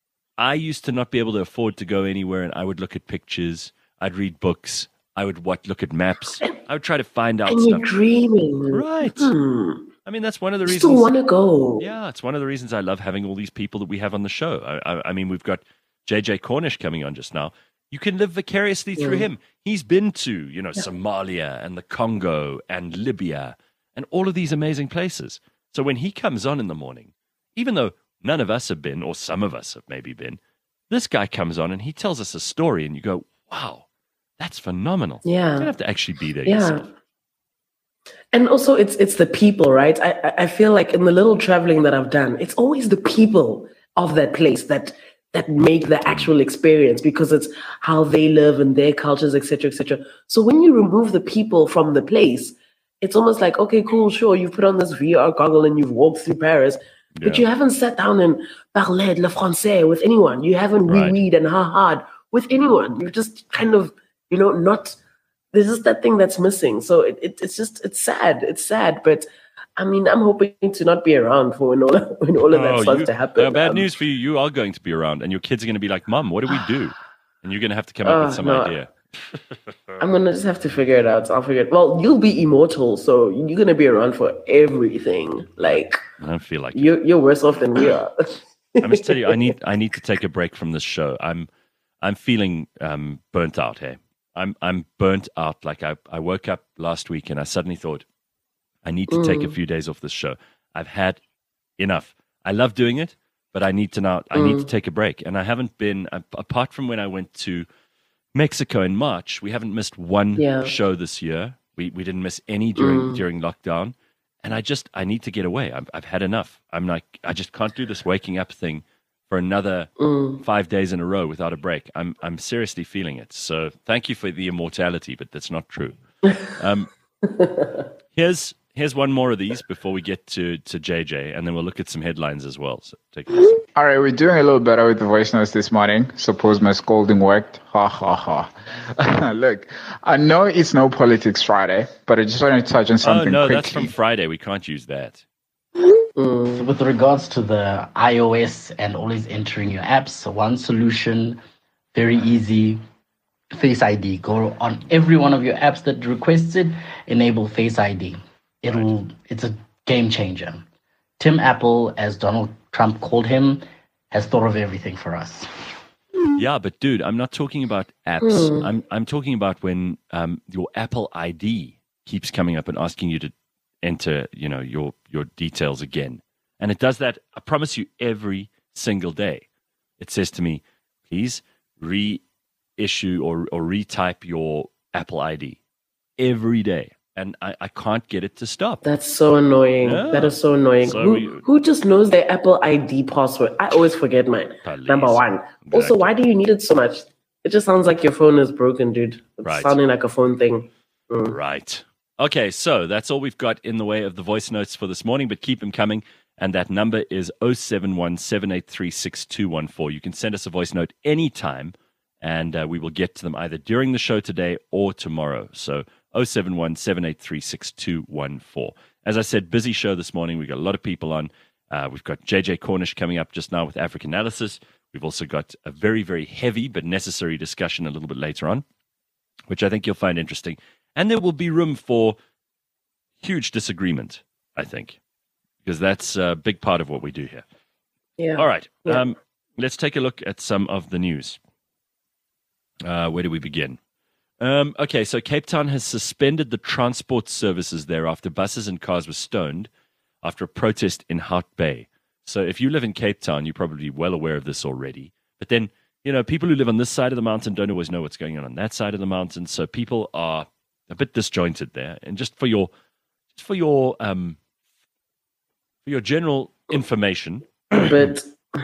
I used to not be able to afford to go anywhere, and I would look at pictures, I'd read books, I would what look at maps, I would try to find out And you're stuff. dreaming. Right. Hmm. I mean, that's one of the You still reasons. want to go. Yeah, it's one of the reasons I love having all these people that we have on the show. I, I, I mean, we've got J J Cornish coming on just now. You can live vicariously through Yeah. him. He's been to, you know, Somalia and the Congo and Libya and all of these amazing places. So when he comes on in the morning, even though none of us have been, or some of us have maybe been, this guy comes on and he tells us a story, and you go, wow, that's phenomenal. Yeah. You don't have to actually be there Yeah. yourself. And also it's it's the people, right? I I- I feel like in the little traveling that I've done, it's always the people of that place that that make the actual experience, because it's how they live and their cultures, et cetera, et cetera. So when you remove the people from the place, it's almost like, okay, cool, sure, you've put on this V R goggle and you've walked through Paris, but Yeah. you haven't sat down and parlé le français with anyone. You haven't Right. reread and ha ha with anyone. You're just kind of, you know, not. This is that thing that's missing. So it, it it's just it's sad. It's sad, but I mean, I'm hoping to not be around for when all when all of that Oh, starts you- to happen. uh, bad Um, news for you. You are going to be around, and your kids are going to be like, Mum, what do we do? And you're going to have to come up Uh, with some no. idea. I'm gonna just have to figure it out. I'll figure it. Well, you'll be immortal, so you're gonna be around for everything. Like I don't feel like it. you're you're worse off than we are. I must tell you, I need I need to take a break from this show. I'm I'm feeling um, burnt out here. I'm I'm burnt out. Like I, I woke up last week and I suddenly thought, I need to take a few days off this show. I've had enough. I love doing it, but I need to now. I need to take a break, and I haven't been a- apart from when I went to Mexico in March. We haven't missed one Yeah. show this year. We we didn't miss any during during lockdown, and I just I need to get away. I've I've had enough. I'm like I just can't do this waking up thing for another five days in a row without a break. I'm I'm seriously feeling it. So thank you for the immortality, but that's not true. Um, here's here's one more of these before we get to to J J, and then we'll look at some headlines as well. So take a listen. All right, we're doing a little better with the voice notes this morning. Suppose my scolding worked. Ha ha ha. Look, I know it's no politics Friday, but I just want to touch on Oh something no, quickly. that's from Friday. We can't use that. With regards to the iOS and always entering your apps, one solution, very easy, Face I D. Go on every one of your apps that requests it, enable Face I D. It'll it's a game changer. Tim Apple, as Donald Trump called him, has thought of everything for us. Yeah, but dude, I'm not talking about apps. I'm I'm talking about when um, your Apple I D keeps coming up and asking you to enter, you know, your your details again. And it does that, I promise you, every single day. It says to me, please reissue or, or retype your Apple I D every day. And I, I can't get it to stop. That's so annoying. Yeah. That is so annoying. So who, we- who just knows their Apple I D password? I always forget mine. Police. Number one. Exactly. Also, why do you need it so much? It just sounds like your phone is broken, dude. It's Right. sounding like a phone thing. Mm. Right. Okay, so that's all we've got in the way of the voice notes for this morning, but keep them coming. And that number is oh seven one, seven eight three, six two one four. You can send us a voice note anytime, and uh, we will get to them either during the show today or tomorrow. So oh seven one, seven eight three, six two one four. As I said, busy show this morning. We've got a lot of people on. Uh, we've got J J Cornish coming up just now with African Analysis. We've also got a very, very heavy but necessary discussion a little bit later on, which I think you'll find interesting. And there will be room for huge disagreement, I think, because that's a big part of what we do here. Yeah. All right. Yeah. Um, let's take a look at some of the news. Uh, where do we begin? Um, okay, so Cape Town has suspended the transport services there after buses and cars were stoned after a protest in Hout Bay. So if you live in Cape Town, you're probably well aware of this already. But then, you know, people who live on this side of the mountain don't always know what's going on on that side of the mountain. So people are a bit disjointed there. And just for your, just for your, um, for your general information, But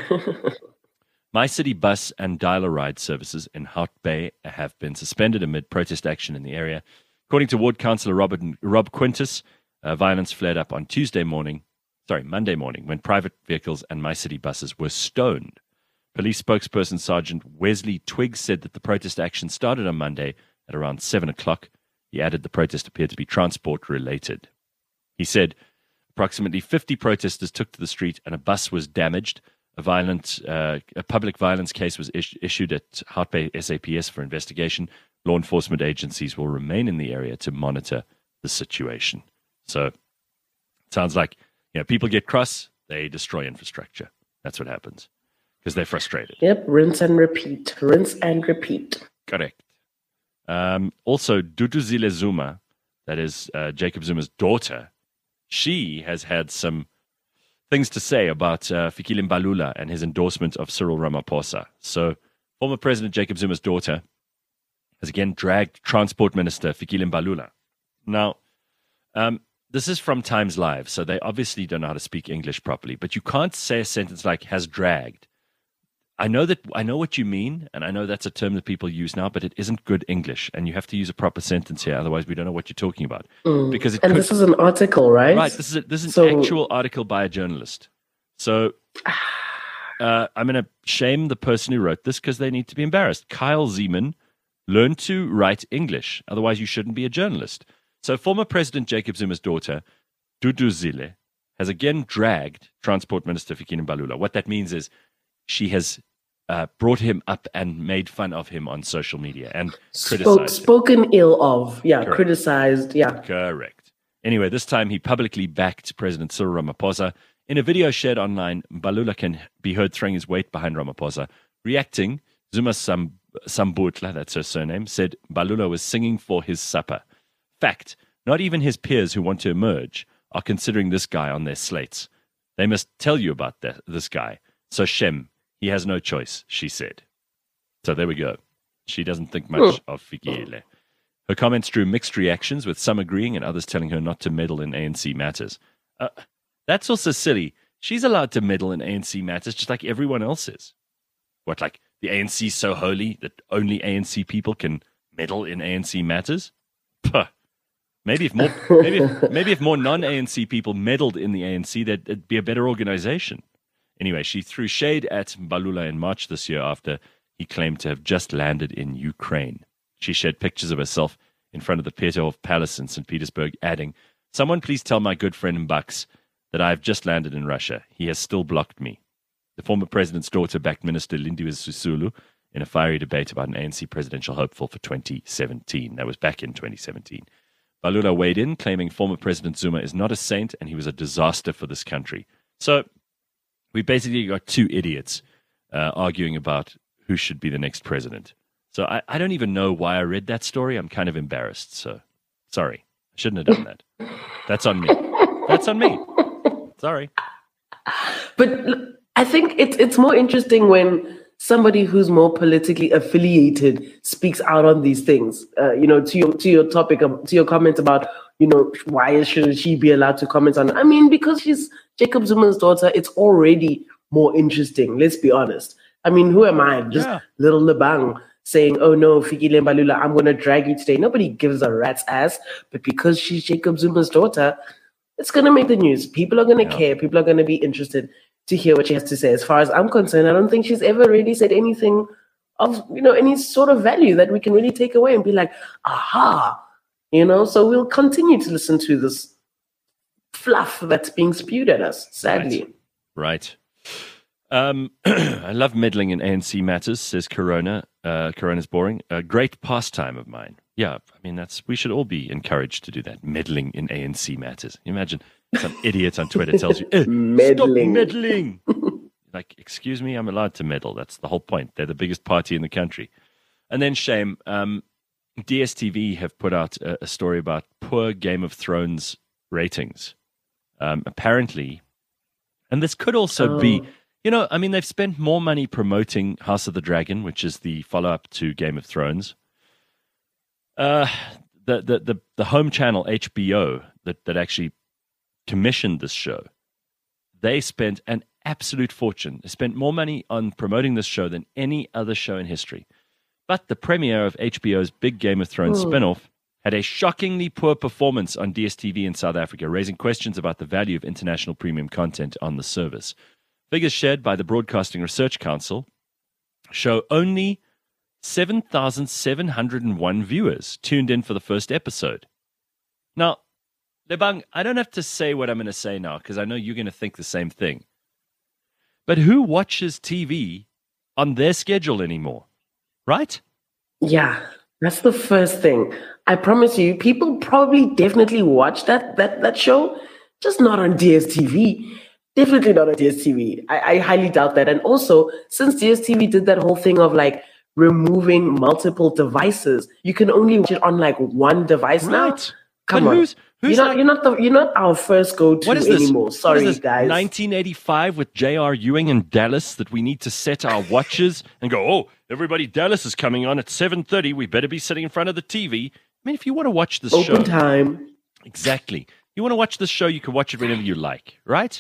My City Bus and Dial-A-Ride services in Hout Bay have been suspended amid protest action in the area. According to Ward Councillor Robert, Rob Quintus, uh, violence flared up on Tuesday morning, sorry, Monday morning, when private vehicles and My City buses were stoned. Police spokesperson Sergeant Wesley Twiggs said that the protest action started on Monday at around seven o'clock. He added the protest appeared to be transport-related. He said approximately fifty protesters took to the street and a bus was damaged. A violent, uh, a public violence case was is- issued at Hout Bay S A P S for investigation. Law enforcement agencies will remain in the area to monitor the situation. So it sounds like, you know, people get cross, they destroy infrastructure. That's what happens because they're frustrated. yep, rinse and repeat. Rinse and repeat. Correct. Um, also, Duduzile Zuma, that is uh, Jacob Zuma's daughter, she has had some things to say about uh, Fikile Mbalula and his endorsement of Cyril Ramaphosa. So, former President Jacob Zuma's daughter has again dragged Transport Minister Fikile Mbalula. Now, um, this is from Times Live, so they obviously don't know how to speak English properly, but you can't say a sentence like has dragged. I know that I know what you mean, and I know that's a term that people use now, but it isn't good English, and you have to use a proper sentence here. Otherwise, we don't know what you're talking about. Mm. Because it and could, this is an article, right? right. This is a, this is an So- actual article by a journalist. So uh, I'm going to shame the person who wrote this because they need to be embarrassed. Kyle Zeman learned to write English. Otherwise, you shouldn't be a journalist. So former President Jacob Zuma's daughter, Duduzile, has again dragged Transport Minister Fikile Mbalula. What that means is she has uh, brought him up and made fun of him on social media and Spoke, criticized him. spoken ill of. Yeah, Correct. criticized. Yeah. Correct. Anyway, this time he publicly backed President Cyril Ramaphosa. In a video shared online, Mbalula can be heard throwing his weight behind Ramaphosa. Reacting, Zuma Sam, Sambutla, that's her surname, said Mbalula was singing for his supper. Fact, not even his peers who want to emerge are considering this guy on their slates. They must tell you about that, this guy. So Shem, he has no choice, she said. So there we go. She doesn't think much of Fikile. Her comments drew mixed reactions, with some agreeing and others telling her not to meddle in A N C matters. Uh, that's also silly. She's allowed to meddle in A N C matters just like everyone else is. What, like the A N C's so holy that only A N C people can meddle in A N C matters? Puh. Maybe if more, maybe if, maybe if more non-A N C people meddled in the A N C, that it'd be a better organization. Anyway, she threw shade at Mbalula in March this year after he claimed to have just landed in Ukraine. She shared pictures of herself in front of the Peterhof Palace in Saint Petersburg, adding, "Someone please tell my good friend Mbaks that I have just landed in Russia. He has still blocked me." The former president's daughter backed Minister Lindiwe Sisulu in a fiery debate about an A N C presidential hopeful for twenty seventeen. That was back in twenty seventeen. Mbalula weighed in, claiming former President Zuma is not a saint and he was a disaster for this country. So we basically got two idiots uh, arguing about who should be the next president. So I, I don't even know why I read that story. I'm kind of embarrassed. So sorry. Shouldn't have done that. That's on me. That's on me. Sorry. But I think it's it's more interesting when somebody who's more politically affiliated speaks out on these things. Uh, you know, to your to your topic, to your comment about, you know, why shouldn't she be allowed to comment on it? I mean, because she's Jacob Zuma's daughter, it's already more interesting. Let's be honest. I mean, who am I? Just yeah. little Lebang saying, oh no, Fikile Mbalula, I'm going to drag you today. Nobody gives a rat's ass. But because she's Jacob Zuma's daughter, it's going to make the news. People are going to yeah. care. People are going to be interested to hear what she has to say. As far as I'm concerned, I don't think she's ever really said anything of, you know, any sort of value that we can really take away and be like, aha, you know. So we'll continue to listen to this fluff that's being spewed at us, sadly. Right. right. Um, I love meddling in A N C matters, says Corona. Uh, Corona's boring. A great pastime of mine. Yeah, I mean, that's we should all be encouraged to do that, meddling in A N C matters. You imagine some idiot on Twitter tells you, eh, meddling. Stop meddling. Like, excuse me, I'm allowed to meddle. That's the whole point. They're the biggest party in the country. And then, shame, um, D S T V have put out a, a story about poor Game of Thrones ratings. Um, apparently, and this could also oh. be... You know, I mean, they've spent more money promoting House of the Dragon, which is the follow-up to Game of Thrones. Uh, the, the the the home channel H B O that, that actually commissioned this show, they spent an absolute fortune. They spent more money on promoting this show than any other show in history. But the premiere of H B O's big Game of Thrones Ooh. spin-off had a shockingly poor performance on D S T V in South Africa, raising questions about the value of international premium content on the service. Figures shared by the Broadcasting Research Council show only seven thousand seven hundred one viewers tuned in for the first episode. Now, Lebang, I don't have to say what I'm going to say now because I know you're going to think the same thing. But who watches T V on their schedule anymore? Right? Yeah, that's the first thing. I promise you, people probably definitely watch that that that show, just not on D S T V. Definitely not on D S T V. I, I highly doubt that. And also, since D S T V did that whole thing of like removing multiple devices, you can only watch it on like one device right. now. Come but on, who's, who's you're not like, you're not the, you're not our first go-to what is this? anymore. Sorry, what is this, guys. nineteen eighty-five with J R Ewing in Dallas that we need to set our watches and go. Oh, everybody, Dallas is coming on at seven thirty. We better be sitting in front of the T V. I mean, if you want to watch this Open show, time. Exactly. You want to watch this show, you can watch it whenever you like, right?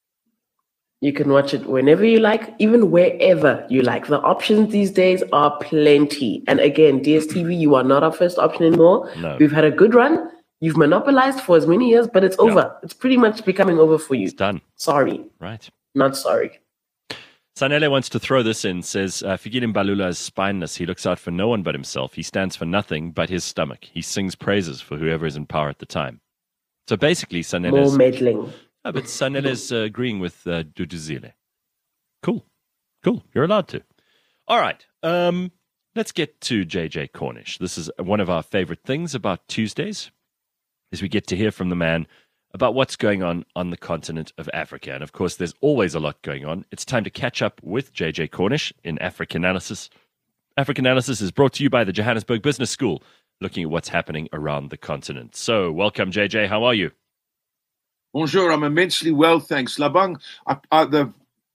You can watch it whenever you like, even wherever you like. The options these days are plenty. And again, D S T V, you are not our first option anymore. No. We've had a good run. You've monopolized for as many years, but it's over. Yeah. It's pretty much becoming over for you. It's done. Sorry. Right. Not sorry. Sanele wants to throw this in, says, uh, Fikile Mbalula is spineless. He looks out for no one but himself. He stands for nothing but his stomach. He sings praises for whoever is in power at the time. So basically, Sanele More is... meddling. Oh, but Sanele is uh, agreeing with uh, Duduzile. Cool. Cool. You're allowed to. All right. Um, let's get to J J Cornish. This is one of our favorite things about Tuesdays, is we get to hear from the man about what's going on on the continent of Africa. And, of course, there's always a lot going on. It's time to catch up with J J Cornish in Africanalysis. Africanalysis is brought to you by the Johannesburg Business School, looking at what's happening around the continent. So, welcome, J J. How are you? Bonjour, I'm immensely well, thanks. Labang, I, I, the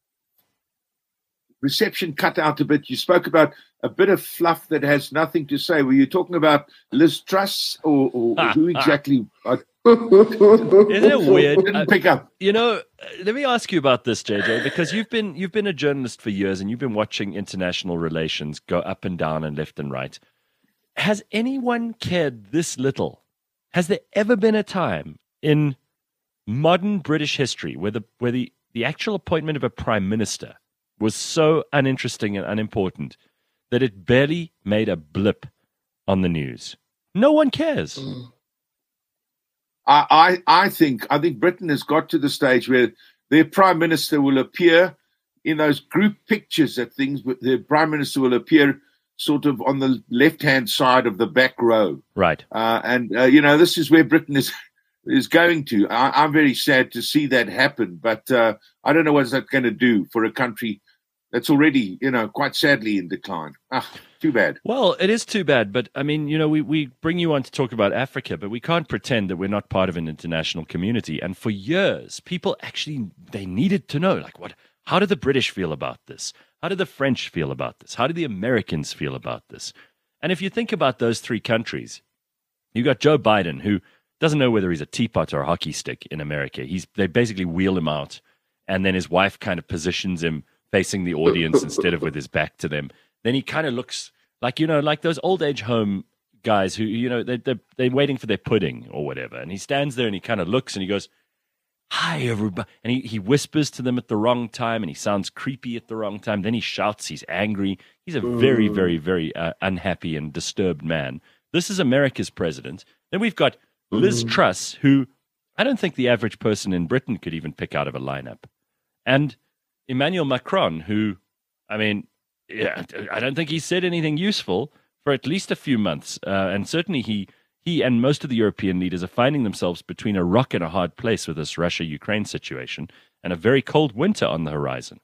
reception cut out a bit. You spoke about a bit of fluff that has nothing to say. Were you talking about Liz Truss or, or who exactly? I, Isn't it weird? Didn't pick up. You know, let me ask you about this, J J, because you've been you've been a journalist for years and you've been watching international relations go up and down and left and right. Has anyone cared this little? Has there ever been a time in modern British history where the where the, the actual appointment of a prime minister was so uninteresting and unimportant that it barely made a blip on the news? No one cares. I, I I think I think Britain has got to the stage where their prime minister will appear in those group pictures at things, but the prime minister will appear sort of on the left-hand side of the back row. Right. Uh, and, uh, you know, this is where Britain is is going to. I, I'm very sad to see that happen, but uh, I don't know what that's going to do for a country that's already, you know, quite sadly in decline. Ah, too bad. Well, it is too bad, but I mean, you know, we, we bring you on to talk about Africa, but we can't pretend that we're not part of an international community. And for years, people actually, they needed to know, like, what, how do the British feel about this? How do the French feel about this? How do the Americans feel about this? And if you think about those three countries, you got Joe Biden, who doesn't know whether he's a teapot or a hockey stick in America. He's they basically wheel him out, and then his wife kind of positions him facing the audience instead of with his back to them. Then he kind of looks like, you know, like those old age home guys who, you know, they, they're, they're waiting for their pudding or whatever. And he stands there and he kind of looks and he goes, "Hi, everybody." And he, he whispers to them at the wrong time, and he sounds creepy at the wrong time. Then he shouts, he's angry. He's a very, very, very uh, unhappy and disturbed man. This is America's president. Then we've got Liz mm. Truss, who I don't think the average person in Britain could even pick out of a lineup. And Emmanuel Macron, who, I mean, yeah, I don't think he said anything useful for at least a few months. Uh, and certainly he... He and most of the European leaders are finding themselves between a rock and a hard place with this Russia-Ukraine situation and a very cold winter on the horizon.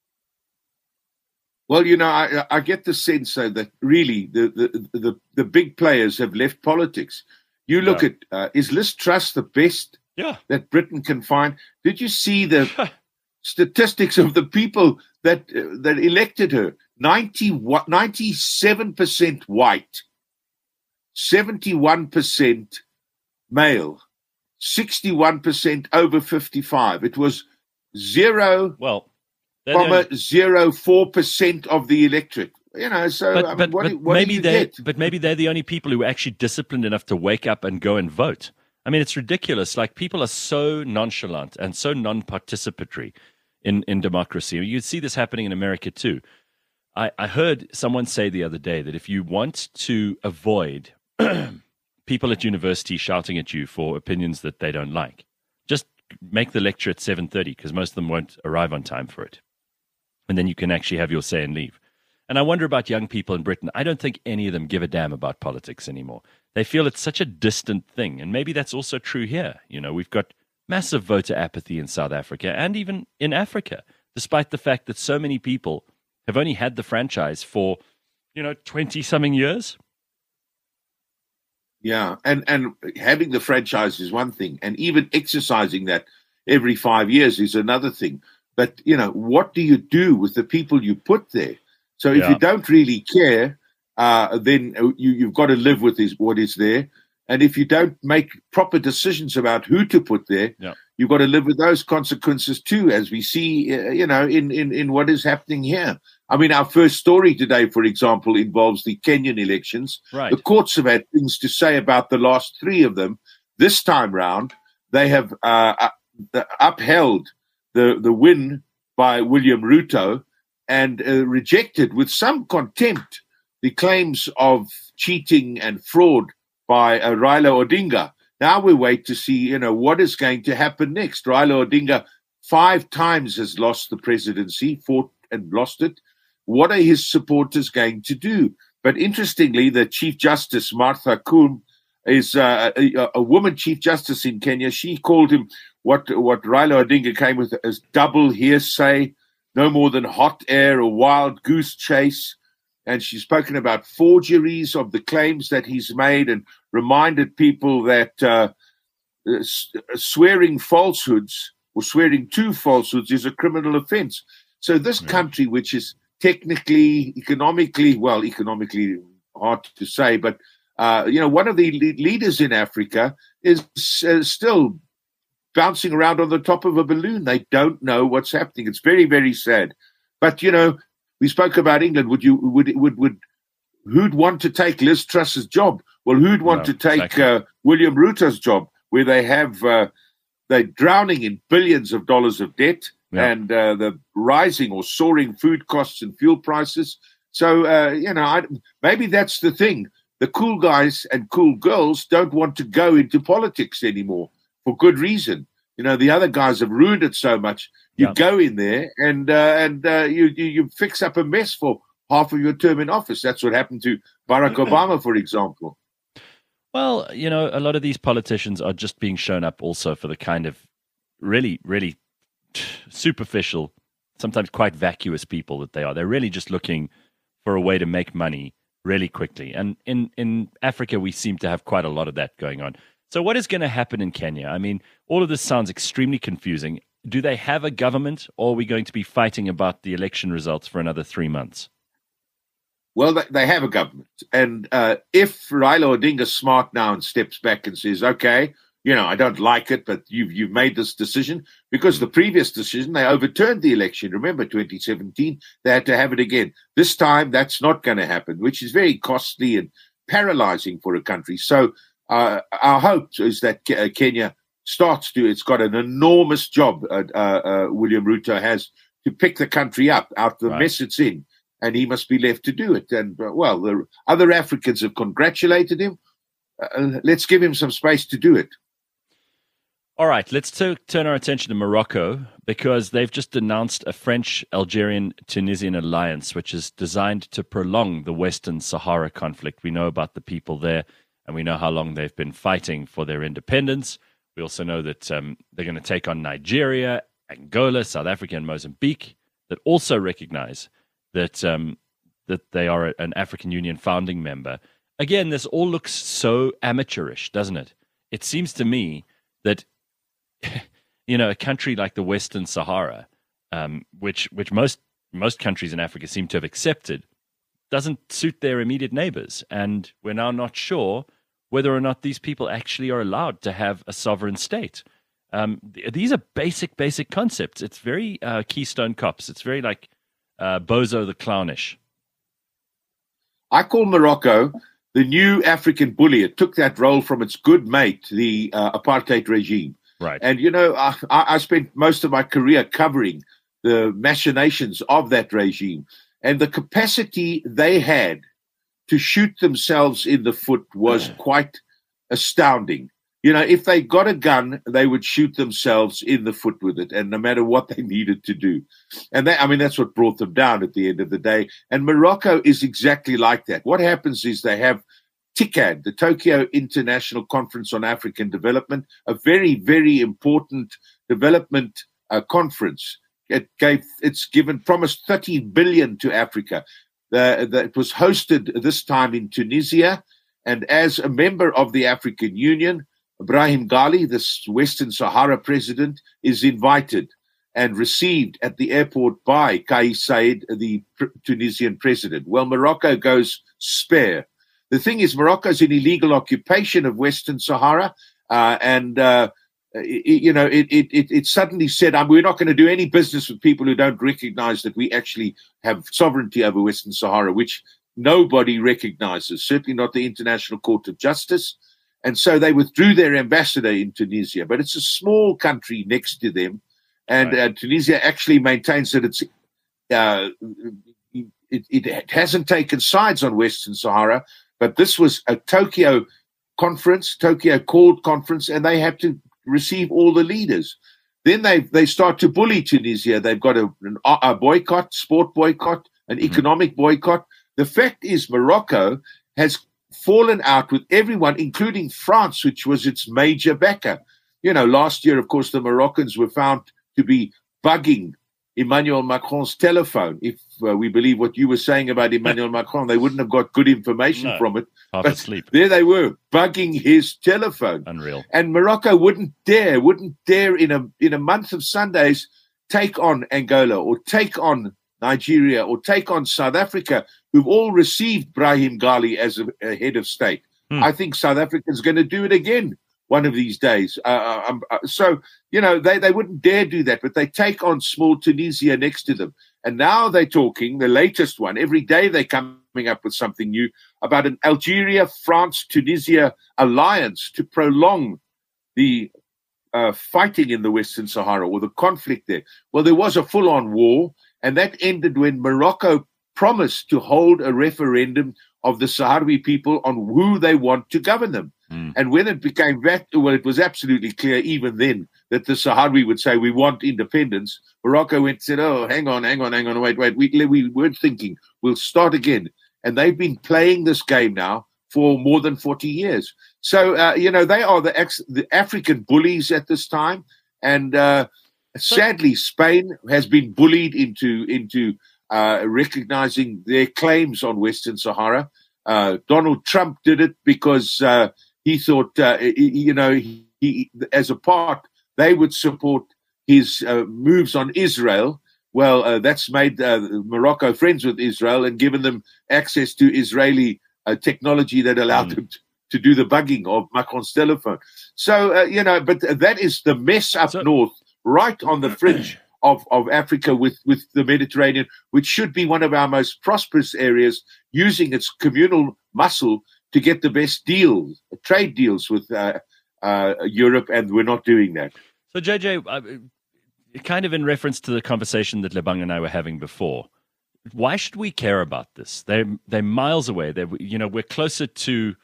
Well, you know, I, I get the sense though, that really the, the, the, the big players have left politics. You look yeah. at, uh, is Liz Truss the best yeah. that Britain can find? Did you see the statistics of the people that uh, that elected her? ninety, ninety-seven percent white. seventy-one percent male, sixty-one percent over fifty-five. It was zero well, comma zero four percent of the electorate. You know, so but, I mean, but, what, but do, what maybe do you they, get? but maybe they're the only people who are actually disciplined enough to wake up and go and vote. I mean, it's ridiculous. Like, people are so nonchalant and so non-participatory in in democracy. You see this happening in America too. I, I heard someone say the other day that if you want to avoid people at university shouting at you for opinions that they don't like, just make the lecture at seven thirty, because most of them won't arrive on time for it. And then you can actually have your say and leave. And I wonder about young people in Britain. I don't think any of them give a damn about politics anymore. They feel it's such a distant thing. And maybe that's also true here. You know, we've got massive voter apathy in South Africa and even in Africa, despite the fact that so many people have only had the franchise for, you know, twenty-something years. Yeah, and, and having the franchise is one thing, and even exercising that every five years is another thing. But, you know, what do you do with the people you put there? So if yeah. you don't really care, uh, then you, you've got to live with this, what is there. And if you don't make proper decisions about who to put there, yeah. you've got to live with those consequences too, as we see, uh, you know, in, in, in what is happening here. I mean, our first story today, for example, involves the Kenyan elections. Right. The courts have had things to say about the last three of them. This time round, they have uh, uh, upheld the, the win by William Ruto and uh, rejected with some contempt the claims of cheating and fraud by uh, Raila Odinga. Now we wait to see, you know, what is going to happen next. Raila Odinga five times has lost the presidency, fought and lost it. What are his supporters going to do? But interestingly, the Chief Justice, Martha Koome, is uh, a, a woman Chief Justice in Kenya. She called him what, what Raila Odinga came with as double hearsay, no more than hot air, a wild goose chase. And she's spoken about forgeries of the claims that he's made and reminded people that uh, swearing falsehoods or swearing to falsehoods is a criminal offense. So this yeah. country, which is technically, economically, well, economically hard to say, but, uh, you know, one of the leaders in Africa is uh, still bouncing around on the top of a balloon. They don't know what's happening. It's very, very sad. But, you know, we spoke about England. Would you, would, would, would, who'd want to take Liz Truss's job? Well, who'd want no, to take exactly. uh, William Ruto's job, where they have, uh, they're drowning in billions of dollars of debt. Yeah. And uh, the rising or soaring food costs and fuel prices. So, uh, you know, I, maybe that's the thing. The cool guys and cool girls don't want to go into politics anymore for good reason. You know, the other guys have ruined it so much. You yeah. go in there and uh, and uh, you, you you fix up a mess for half of your term in office. That's what happened to Barack Obama, for example. Well, you know, a lot of these politicians are just being shown up also for the kind of really, really superficial sometimes quite vacuous people that they are. They're really just looking for a way to make money really quickly. And in, in Africa, we seem to have quite a lot of that going on. So what is going to happen in Kenya? I mean, all of this sounds extremely confusing. Do they have a government, or are we going to be fighting about the election results for another three months? Well, they have a government. And uh, if Raila Odinga's smart now and steps back and says, okay, you know, I don't like it, but you've, you've made this decision, because the previous decision, they overturned the election. Remember, twenty seventeen, they had to have it again. This time, that's not going to happen, which is very costly and paralyzing for a country. So uh, our hope is that Ke- Kenya starts to, it's got an enormous job, uh, uh, William Ruto has, to pick the country up out of the right. mess it's in. And he must be left to do it. And, uh, well, the other Africans have congratulated him. Uh, let's give him some space to do it. All right, let's t- turn our attention to Morocco, because they've just announced a French-Algerian-Tunisian alliance, which is designed to prolong the Western Sahara conflict. We know about the people there, and we know how long they've been fighting for their independence. We also know that um, they're going to take on Nigeria, Angola, South Africa, and Mozambique, that also recognize that um, that they are an African Union founding member. Again, this all looks so amateurish, doesn't it? It seems to me that, you know, a country like the Western Sahara, um, which which most most countries in Africa seem to have accepted, doesn't suit their immediate neighbors. And we're now not sure whether or not these people actually are allowed to have a sovereign state. Um, th- these are basic, basic concepts. It's very uh, Keystone Cops. It's very like uh, Bozo the Clownish. I call Morocco the new African bully. It took that role from its good mate, the uh, apartheid regime. Right. And, you know, I, I spent most of my career covering the machinations of that regime. And the capacity they had to shoot themselves in the foot was quite astounding. You know, if they got a gun, they would shoot themselves in the foot with it, and no matter what they needed to do. And that, I mean, that's what brought them down at the end of the day. And Morocco is exactly like that. What happens is they have TICAD, the Tokyo International Conference on African Development, a very, very important development uh, conference. It gave, it's given, promised thirty billion to Africa. Uh, that it was hosted this time in Tunisia. And as a member of the African Union, Brahim Ghali, this Western Sahara president, is invited and received at the airport by Kais Saied, the pr- Tunisian president. Well, Morocco goes spare. The thing is, Morocco is in illegal occupation of Western Sahara, uh, and uh, it, you know, it, it, it, it suddenly said, um, we're not going to do any business with people who don't recognize that we actually have sovereignty over Western Sahara, which nobody recognizes, certainly not the International Court of Justice. And so they withdrew their ambassador in Tunisia, but it's a small country next to them. And right. uh, Tunisia actually maintains that it's uh, it, it hasn't taken sides on Western Sahara, but this was a Tokyo conference, Tokyo called conference, and they had to receive all the leaders. Then they they start to bully Tunisia. They've got a, a boycott, sport boycott, an mm-hmm. economic boycott. The fact is Morocco has fallen out with everyone, including France, which was its major backer. You know, last year, of course, the Moroccans were found to be bugging Emmanuel Macron's telephone. If uh, we believe what you were saying about Emmanuel Macron, they wouldn't have got good information no, from it. Half but asleep. There they were, bugging his telephone. Unreal. And Morocco wouldn't dare, wouldn't dare in a in a month of Sundays take on Angola or take on Nigeria or take on South Africa, who've all received Brahim Ghali as a, a head of state. Hmm. I think South Africa's going to do it again one of these days. Uh, um, uh, so, you know, they, they wouldn't dare do that, but they take on small Tunisia next to them. And now they're talking, the latest one, every day they're coming up with something new about an Algeria, France, Tunisia alliance to prolong the uh, fighting in the Western Sahara or the conflict there. Well, there was a full-on war, and that ended when Morocco promised to hold a referendum of the Sahrawi people on who they want to govern them. Mm. And when it became that, well, it was absolutely clear even then that the Sahrawi would say, we want independence. Morocco went and said, oh, hang on, hang on, hang on, wait, wait. We, we weren't thinking. We'll start again. And they've been playing this game now for more than forty years. So, uh, you know, they are the, ex- the African bullies at this time. And, uh, Sadly, Spain has been bullied into into uh, recognizing their claims on Western Sahara. Uh, Donald Trump did it because uh, he thought, uh, you know, he, he, as a part, they would support his uh, moves on Israel. Well, uh, that's made uh, Morocco friends with Israel and given them access to Israeli uh, technology that allowed mm. them to, to do the bugging of Macron's telephone. So, uh, you know, but that is the mess up so, north, right on the fringe of, of Africa with, with the Mediterranean, which should be one of our most prosperous areas, using its communal muscle to get the best deals, trade deals with uh, uh, Europe, and we're not doing that. So, J J, uh, kind of in reference to the conversation that Lebang and I were having before, why should we care about this? They're, they're miles away. They're, you know, we're closer to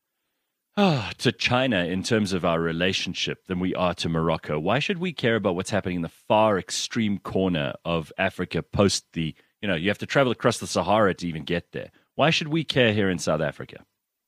oh, to China in terms of our relationship than we are to Morocco. Why should we care about what's happening in the far extreme corner of Africa post the, you know, you have to travel across the Sahara to even get there? Why should we care here in South Africa?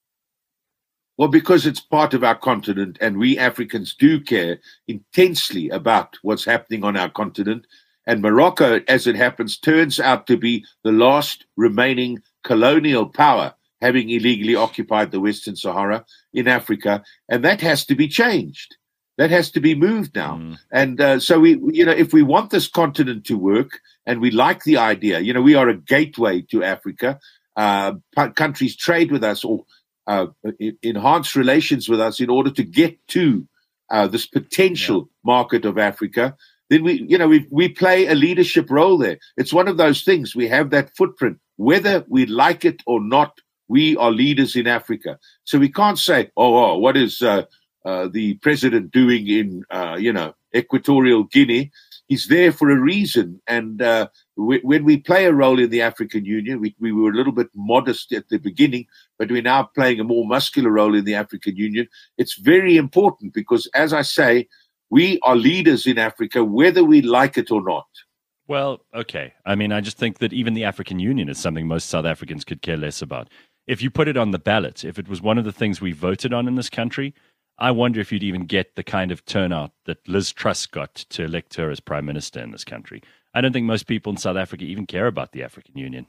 Well, because it's part of our continent, and we Africans do care intensely about what's happening on our continent. And Morocco, as it happens, turns out to be the last remaining colonial power, having illegally occupied the Western Sahara in Africa. And that has to be changed. That has to be moved now. Mm. And uh, so, we, you know, if we want this continent to work, and we like the idea, you know, we are a gateway to Africa. Uh, countries trade with us or uh, enhance relations with us in order to get to uh, this potential yeah. market of Africa. Then we, you know, we we play a leadership role there. It's one of those things. We have that footprint, whether we like it or not. We are leaders in Africa, so we can't say, "Oh, oh what is uh, uh, the president doing in, uh, you know, Equatorial Guinea?" He's there for a reason, and uh, we, when we play a role in the African Union, we, we were a little bit modest at the beginning, but we're now playing a more muscular role in the African Union. It's very important because, as I say, we are leaders in Africa, whether we like it or not. Well, okay. I mean, I just think that even the African Union is something most South Africans could care less about. If you put it on the ballot, if it was one of the things we voted on in this country, I wonder if you'd even get the kind of turnout that Liz Truss got to elect her as Prime Minister in this country. I don't think most people in South Africa even care about the African Union.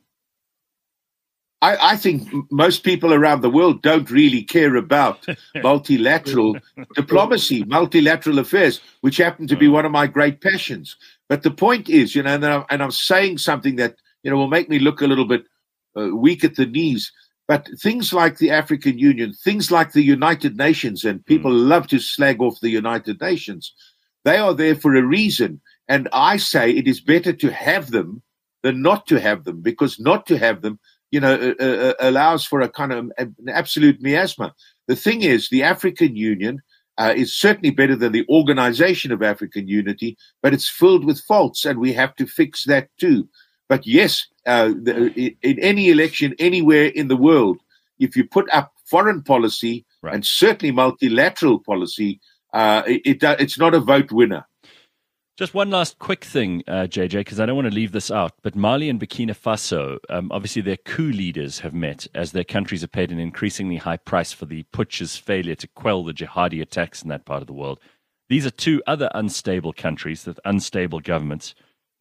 I, I think most people around the world don't really care about multilateral diplomacy, multilateral affairs, which happen to be one of my great passions. But the point is, you know, and I'm, and I'm saying something that, you know, will make me look a little bit uh, weak at the knees. But things like the African Union, things like the United Nations, and people mm. love to slag off the United Nations, they are there for a reason. And I say it is better to have them than not to have them, because not to have them, you know, uh, uh, allows for a kind of an absolute miasma. The thing is, the African Union uh, is certainly better than the Organization of African Unity, but it's filled with faults, and we have to fix that too. But yes, uh, the, in any election anywhere in the world, if you put up foreign policy right. and certainly multilateral policy, uh, it, it it's not a vote winner. Just one last quick thing, uh, J J, because I don't want to leave this out. But Mali and Burkina Faso, um, obviously their coup leaders have met as their countries have paid an increasingly high price for the putsch's failure to quell the jihadi attacks in that part of the world. These are two other unstable countries with unstable governments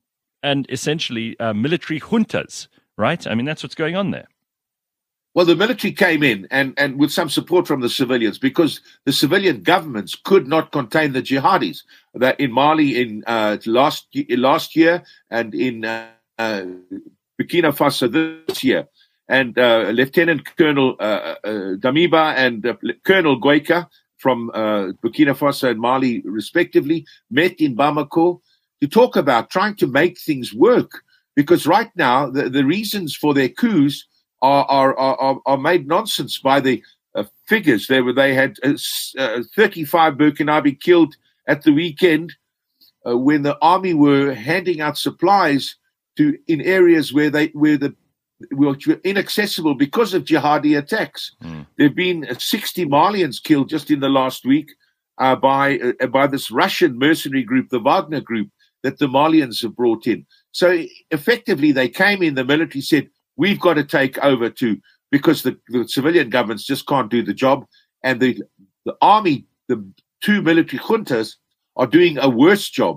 and essentially uh, military juntas, right? I mean, that's what's going on there. Well, the military came in and, and with some support from the civilians, because the civilian governments could not contain the jihadis. That in Mali in uh, last last year and in uh, uh, Burkina Faso this year, and uh, Lieutenant Colonel uh, uh, Damiba and uh, Colonel Goika from uh, Burkina Faso and Mali, respectively, met in Bamako to talk about trying to make things work. Because right now, the, the reasons for their coups Are, are are are made nonsense by the uh, figures. They were they had uh, uh, thirty-five Burkinabe killed at the weekend uh, when the army were handing out supplies to in areas where they where the which were inaccessible because of jihadi attacks. Mm. There've been sixty Malians killed just in the last week uh, by uh, by this Russian mercenary group, the Wagner group, that the Malians have brought in. So effectively, they came in. The military said, we've got to take over too, because the, the civilian governments just can't do the job. And the, the army, the two military juntas, are doing a worse job.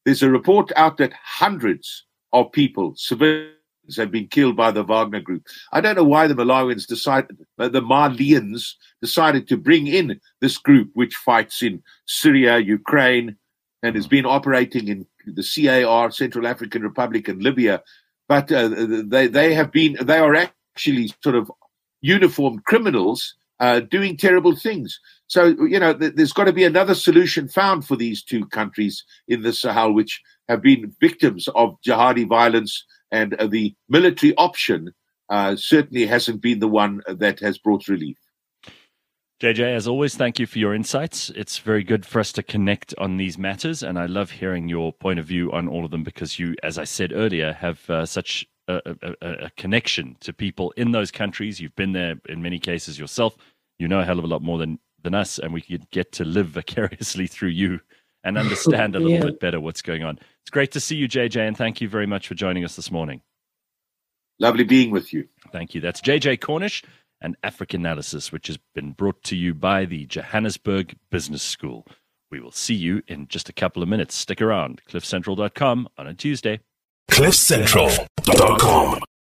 there's a report out that hundreds of people, civilians, have been killed by the Wagner group. I don't know why the Malawians decided, uh, the Malians decided to bring in this group, which fights in Syria, Ukraine, and has been operating in the C A R, Central African Republic, and Libya. But uh, they they have been they are actually sort of uniformed criminals uh, doing terrible things. So you know, th- there's got to be another solution found for these two countries in the Sahel, which have been victims of jihadi violence. And uh, the military option uh, certainly hasn't been the one that has brought relief. J J, as always, thank you for your insights. It's very good for us to connect on these matters, and I love hearing your point of view on all of them because you, as I said earlier, have uh, such a, a, a connection to people in those countries. You've been there in many cases yourself. You know a hell of a lot more than, than us, and we could get to live vicariously through you and understand a little Yeah. bit better what's going on. It's great to see you, J J, and thank you very much for joining us this morning. Lovely being with you. Thank you. That's J J Cornish and Africanalysis, which has been brought to you by the Johannesburg Business School. We will see you in just a couple of minutes. Stick around. cliff central dot com on a Tuesday. cliff central dot com